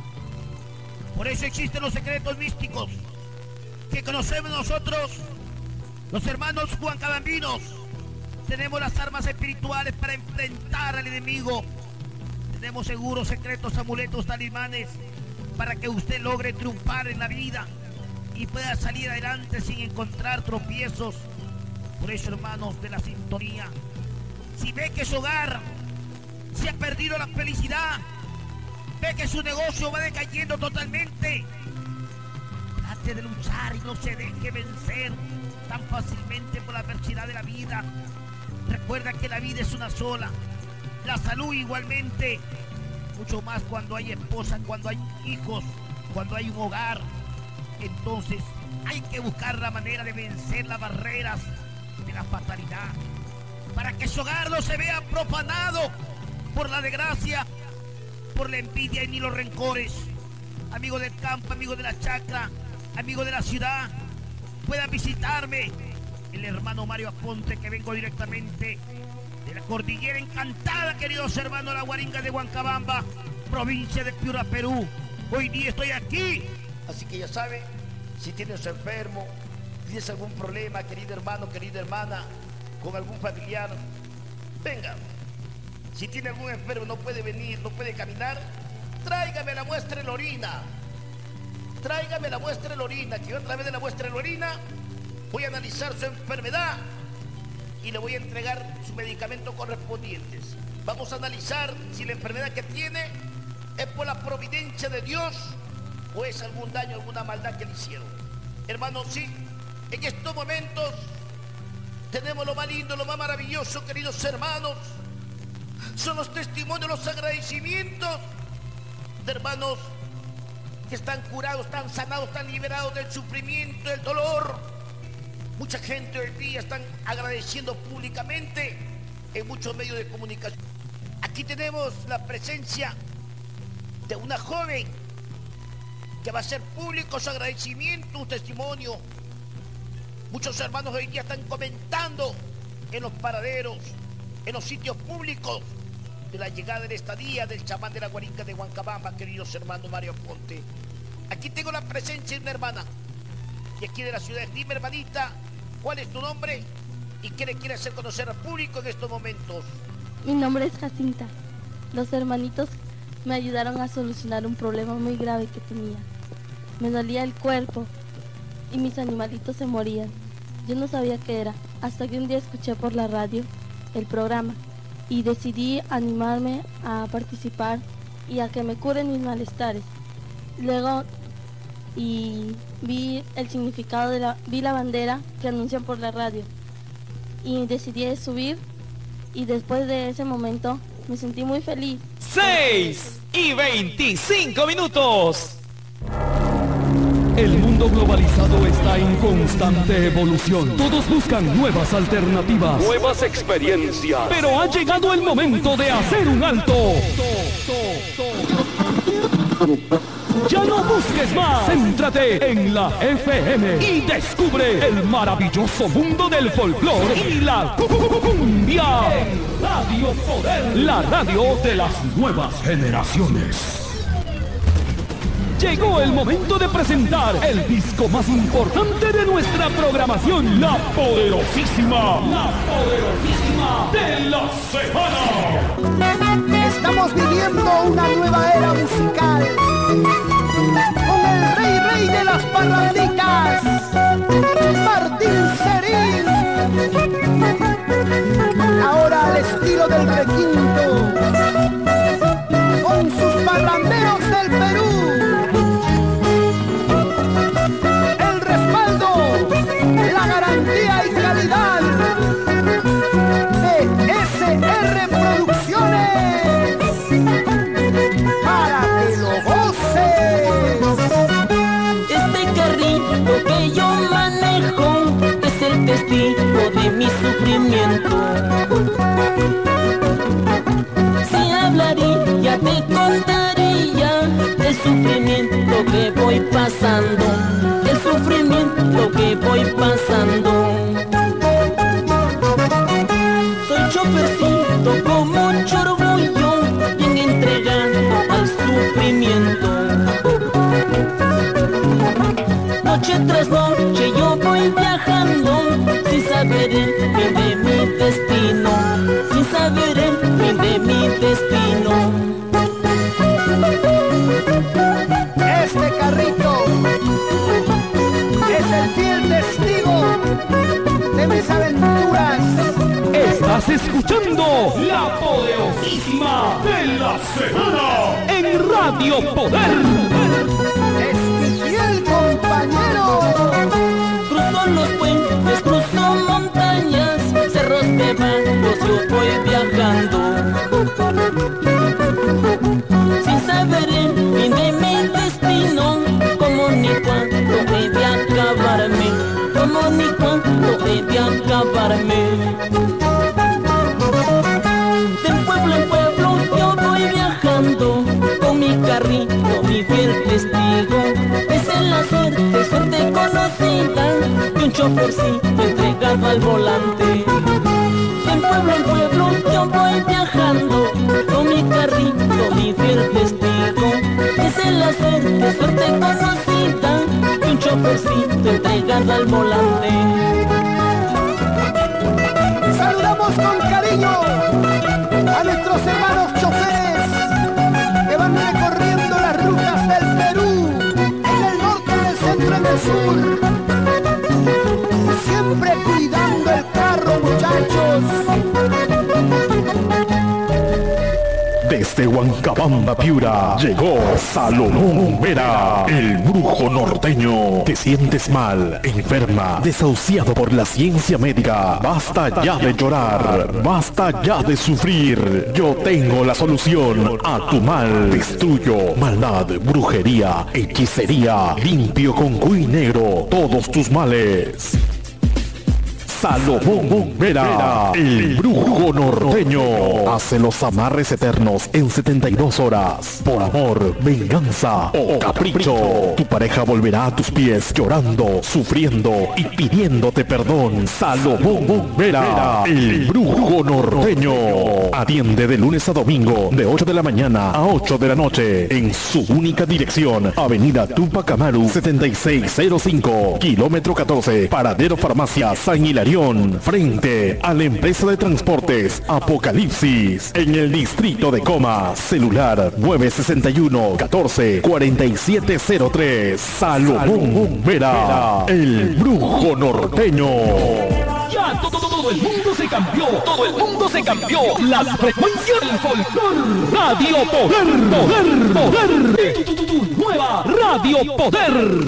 Por eso existen los secretos místicos que conocemos nosotros, los hermanos huancabambinos. Tenemos las armas espirituales para enfrentar al enemigo. Tenemos seguros, secretos, amuletos, talismanes para que usted logre triunfar en la vida y pueda salir adelante sin encontrar tropiezos. Por eso, hermanos de la sintonía, si ve que su hogar se ha perdido la felicidad, ve que su negocio va decayendo totalmente, trate de luchar y no se deje vencer tan fácilmente por la adversidad de la vida. Recuerda que la vida es una sola, la salud igualmente, mucho más cuando hay esposa, cuando hay hijos, cuando hay un hogar. Entonces hay que buscar la manera de vencer las barreras de la fatalidad, para que su hogar no se vea profanado por la desgracia, por la envidia ni los rencores. Amigo del campo, amigo de la chacra, amigo de la ciudad, puedan visitarme, el hermano Mario Aponte, que vengo directamente de la Cordillera Encantada, queridos hermanos, la Guaringa de Huancabamba, provincia de Piura, Perú. Hoy día estoy aquí, así que ya sabe, si tienes enfermo, tienes algún problema, querido hermano, querida hermana, con algún familiar, venga. Si tiene algún enfermo, no puede venir, no puede caminar, tráigame la muestra de la orina. Tráigame la muestra de la orina, que yo a través de la muestra de la orina voy a analizar su enfermedad y le voy a entregar sus medicamentos correspondientes. Vamos a analizar si la enfermedad que tiene es por la providencia de Dios o es algún daño, alguna maldad que le hicieron. Hermanos, sí, en estos momentos tenemos lo más lindo, lo más maravilloso, queridos hermanos. Son los testimonios, los agradecimientos de hermanos que están curados, están sanados, están liberados del sufrimiento, del dolor. Mucha gente hoy día están agradeciendo públicamente en muchos medios de comunicación. Aquí tenemos la presencia de una joven que va a hacer público su agradecimiento, un testimonio. Muchos hermanos hoy día están comentando en los paraderos, en los sitios públicos, de la llegada de la estadía del chamán de la Guaringa de Huancabamba, queridos hermanos Mario Aponte. Aquí tengo la presencia de una hermana de aquí de la ciudad. Dime, hermanita, ¿cuál es tu nombre y qué le quiere hacer conocer al público en estos momentos? Mi nombre es Jacinta. Los hermanitos me ayudaron a solucionar un problema muy grave que tenía. Me dolía el cuerpo y mis animalitos se morían. Yo no sabía qué era, hasta que un día escuché por la radio el programa y decidí animarme a participar y a que me curen mis malestares. Luego y vi el significado de la, vi la bandera que anuncian por la radio y decidí subir, y después de ese momento me sentí muy feliz. seis y veinticinco minutos. El mundo globalizado está en constante evolución. Todos buscan nuevas alternativas, nuevas experiencias. Pero ha llegado el momento de hacer un alto. Ya no busques más. Céntrate en la F M y descubre el maravilloso mundo del folclore y la cumbia. En Radio Poder, la radio de las nuevas generaciones. Llegó el momento de presentar el disco más importante de nuestra programación, la poderosísima, la poderosísima de la semana. Estamos viviendo una nueva era musical con el rey rey de las parranditas, Martín Serín. Ahora al estilo del requinto, con sus parranderos del Perú. El respaldo, la garantía y calidad de S R Producciones, para que lo goces. Este carrito que yo manejo es el testigo de mi sufrimiento. llanto. Si hablaría te contaría el sufrimiento que voy pasando, el sufrimiento que voy pasando. Soy chofercito con mucho orgullo, bien entregado al sufrimiento. Noche tras noche yo voy viajando, sin saber el fin de mi destino, sin saber el fin de mi destino. Este carrito es el fiel testigo de mis aventuras. Estás escuchando la poderosísima de la semana en Radio Poder. Es mi fiel compañero. Cruzo los puentes, cruzo montañas, cerros de bancos, yo voy viajando. Sin saber el fin de mi destino, como ni cuánto he de acabarme, como ni cuánto he de acabarme. De pueblo en pueblo yo voy viajando, con mi carrito, mi fiel testigo. Esa es la suerte, suerte conocida, de un chofercito entregado al volante. De pueblo en pueblo yo voy viajando, con mi carrito, mi fiel testigo. Esa es la suerte, suerte conocida, de un chofercito entregado al volante. Saludamos con cariño a nuestros hermanos choferes que van recorriendo las rutas del Perú, en el norte, en el centro, en el sur. Siempre cuidando el carro, muchachos. Desde Huancabamba, Piura, llegó Salomón Vera, el brujo norteño. ¿Te sientes mal, enferma, desahuciado por la ciencia médica? Basta ya de llorar, basta ya de sufrir. Yo tengo la solución a tu mal. Destruyo maldad, brujería, hechicería, limpio con cuy negro todos tus males. Salomón Vera, el brujo norteño, hace los amarres eternos en setenta y dos horas. Por amor, venganza o capricho, tu pareja volverá a tus pies llorando, sufriendo y pidiéndote perdón. Salomón Vera, el brujo norteño, atiende de lunes a domingo de ocho de la mañana a ocho de la noche en su única dirección, Avenida Tupac Amaru setenta y seis cero cinco, kilómetro catorce, Paradero Farmacia San Hilarión, frente a la empresa de transportes Apocalipsis, en el distrito de Comas. Celular nueve sesenta y uno, catorce, cuarenta y siete cero tres. Salomón Vera, el brujo norteño. Ya todo, todo, todo el mundo se cambió, todo el mundo se cambió. La frecuencia del folclor. Radio Poder, Poder, Poder. Tu, tu, tu, tu, nueva Radio Poder.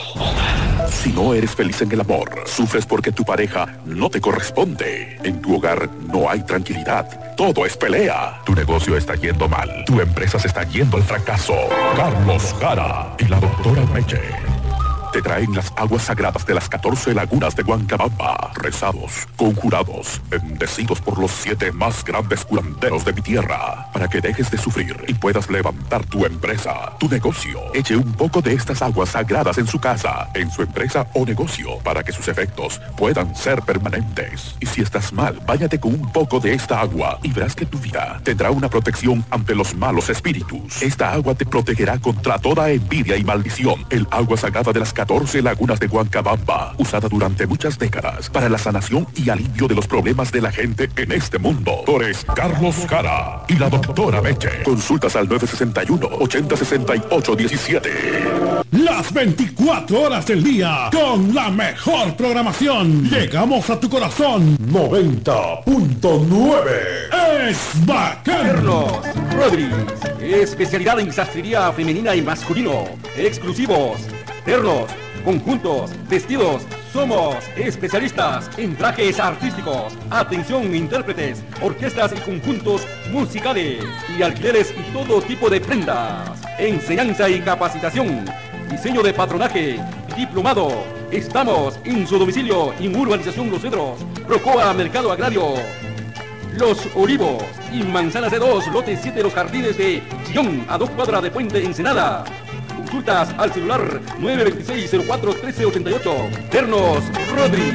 Si no eres feliz en el amor, sufres porque tu pareja no te corresponde. En tu hogar no hay tranquilidad. Todo es pelea. Tu negocio está yendo mal. Tu empresa se está yendo al fracaso. Carlos Jara y la doctora Meche te traen las aguas sagradas de las catorce lagunas de Huancabamba, rezados, conjurados, bendecidos por los siete más grandes curanderos de mi tierra, para que dejes de sufrir y puedas levantar tu empresa, tu negocio. Eche un poco de estas aguas sagradas en su casa, en su empresa o negocio, para que sus efectos puedan ser permanentes. Y si estás mal, báñate con un poco de esta agua y verás que tu vida tendrá una protección ante los malos espíritus. Esta agua te protegerá contra toda envidia y maldición. El agua sagrada de las catorce lagunas de Huancabamba, usada durante muchas décadas para la sanación y alivio de los problemas de la gente en este mundo. Doctores Carlos Jara y la doctora Meche. Consultas al nueve sesenta y uno, ochenta sesenta y ocho diecisiete. Las veinticuatro horas del día con la mejor programación. Llegamos a tu corazón. noventa punto nueve. Es bacán. Carlos Rodríguez, especialidad en sastrería femenina y masculino. Exclusivos, ternos, conjuntos, vestidos. Somos especialistas en trajes artísticos. Atención, intérpretes, orquestas y conjuntos musicales y alquileres y todo tipo de prendas. Enseñanza y capacitación. Diseño de patronaje, diplomado, Estamos en su domicilio en Urbanización Los Cedros, Rocoa Mercado Agrario, Los Olivos y Manzanas de Dos, lote siete de los Jardines de Chillón, a dos cuadras de Puente Ensenada. Consultas al celular nueve dos seis, cero cuatro, uno tres ocho ocho. Ternos Rodri.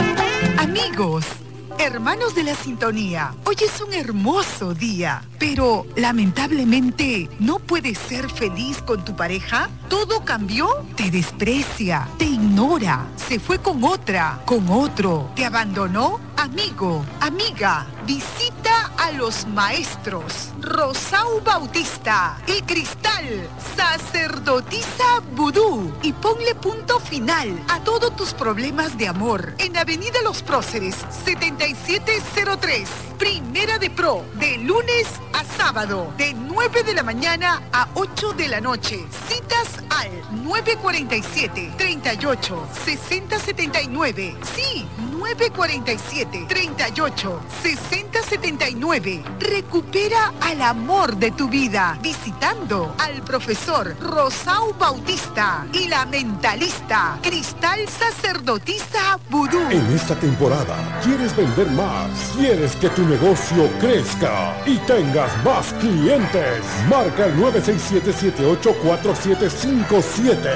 Amigos, hermanos de la sintonía, hoy es un hermoso día, pero lamentablemente no puedes ser feliz con tu pareja. Todo cambió, te desprecia, te ignora, se fue con otra, con otro, te abandonó. Amigo, amiga, visita a los maestros Rosau Bautista y Cristal, sacerdotisa vudú, y ponle punto final a todos tus problemas de amor en Avenida Los Próceres setenta y siete cero tres, Primera de Pro, de lunes a sábado, de nueve de la mañana a ocho de la noche. Citas al nueve cuatro siete, treinta y ocho, sesenta setenta y nueve. Sí, nueve cuatro siete, treinta y ocho, sesenta setenta y nueve. Recupera al amor de tu vida visitando al profesor Rosau Bautista y la mentalista Cristal, sacerdotisa vudú. En esta temporada, ¿quieres vender más? ¿Quieres que tu negocio crezca y tengas más clientes? Marca el nueve seis siete, siete ocho cuatro siete cinco siete.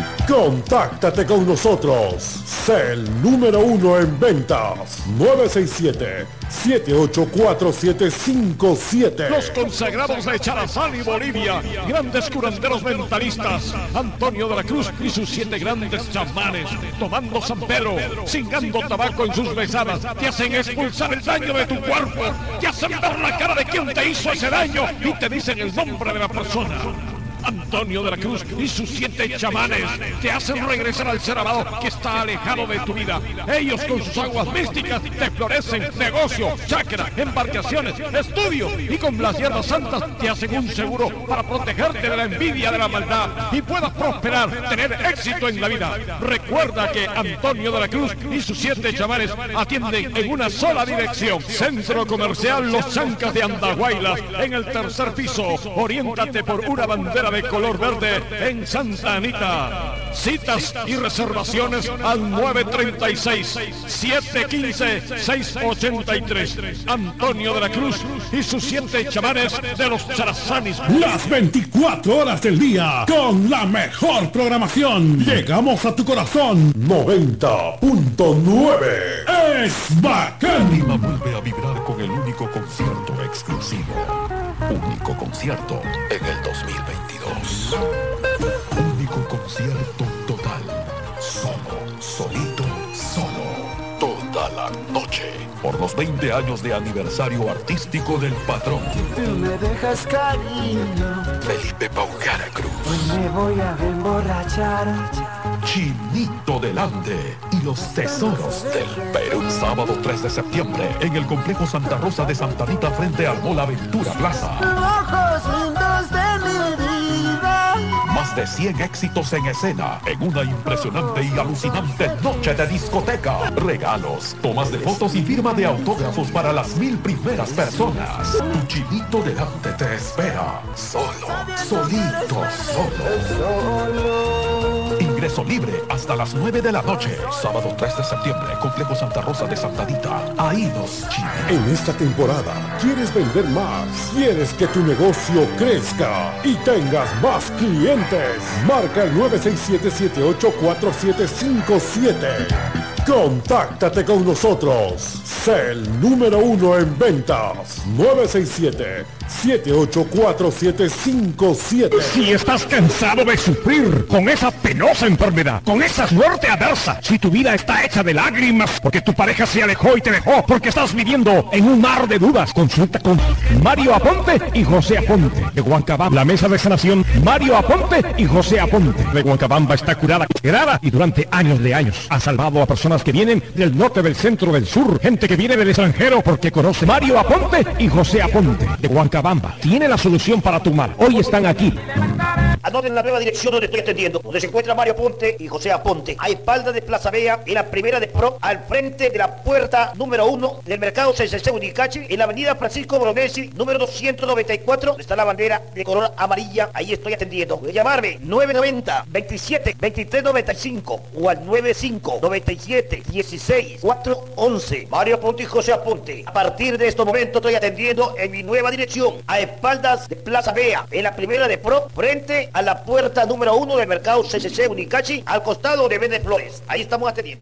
Contáctate con nosotros. Sé el número uno en ventas. nueve seis siete, siete ocho cuatro siete cinco siete. Los consagrados de Charazán y Bolivia, grandes curanderos mentalistas, Antonio de la Cruz y sus siete grandes chamanes, tomando San Pedro, cingando tabaco en sus besadas, te hacen expulsar el daño de tu cuerpo, te hacen ver la cara de quien te hizo ese daño y te dicen el nombre de la persona. Antonio de la Cruz y sus siete chamanes te hacen regresar al ser amado que está alejado de tu vida. Ellos con sus aguas místicas te florecen negocio, chakra, embarcaciones, estudio, y con las hierbas santas te hacen un seguro para protegerte de la envidia, de la maldad, y puedas prosperar, tener éxito en la vida. Recuerda que Antonio de la Cruz y sus siete chamanes atienden en una sola dirección. Centro Comercial Los Chancas de Andahuaylas, en el tercer piso. Oriéntate por una bandera de color verde en Santa Anita. Citas y reservaciones al nueve tres seis, siete uno cinco, seis ocho tres. Antonio de la Cruz y sus siete chamanes de los Charazanis. Las veinticuatro horas del día con la mejor programación. Llegamos a tu corazón. noventa punto nueve. Es bacán. Lima vuelve a vibrar con el único concierto exclusivo. Único concierto en el dos mil veintidós. Único concierto total. Solo, solito, solo. Toda la noche. Por los veinte años de aniversario artístico del patrón. Tú me dejas cariño. Felipe Paucara Cruz. Hoy me voy a emborrachar. Chinito Delante y los tesoros del Perú. Sábado tres de septiembre en el complejo Santa Rosa de Santa Rita frente al Mall Aventura Plaza. Ojos lindos de mi vida. Más de cien éxitos en escena en una impresionante y alucinante noche de discoteca. Regalos, tomas de fotos y firma de autógrafos para las mil primeras personas. Tu Chinito Delante te espera. Solo, solito, solo. Ingreso libre hasta las nueve de la noche. Sábado tres de septiembre, complejo Santa Rosa de Santa Rita. Ahí nos chinos. En esta temporada, ¿quieres vender más? ¿Quieres que tu negocio crezca y tengas más clientes? Marca el nueve seis siete, siete ocho cuatro siete cinco siete. Contáctate con nosotros. Sé el número uno en ventas. nueve seis siete, siete ocho cuatro siete cinco siete. Si estás cansado de sufrir con esa penosa enfermedad, con esa suerte adversa, si tu vida está hecha de lágrimas porque tu pareja se alejó y te dejó, porque estás viviendo en un mar de dudas, consulta con Mario Aponte y José Aponte de Huancabamba. La mesa de sanación Mario Aponte y José Aponte de Huancabamba está curada, curada y durante años de años ha salvado a personas personas que vienen del norte, del centro, del sur, gente que viene del extranjero porque conoce Mario Aponte y José Aponte de Huancabamba. Tiene la solución para tu mal. Hoy están aquí. Anoten la nueva dirección donde estoy atendiendo, donde se encuentra Mario Aponte y José Aponte, a espaldas de Plaza Vea, en la primera de Pro, al frente de la puerta número uno del mercado C C C Unicachi, en la avenida Francisco Bolognesi, número doscientos noventa y cuatro, donde está la bandera de color amarilla. Ahí estoy atendiendo. Puede llamarme nueve noventa, veintisiete, veintitrés noventa y cinco o al noventa y cinco, noventa y siete, dieciséis, cuatrocientos once. Mario Aponte y José Aponte. A partir de este momento estoy atendiendo en mi nueva dirección, a espaldas de Plaza Vea, en la primera de Pro, frente a la puerta número uno del mercado C C C Unicachi, al costado de Vende Flores. Ahí estamos atendiendo.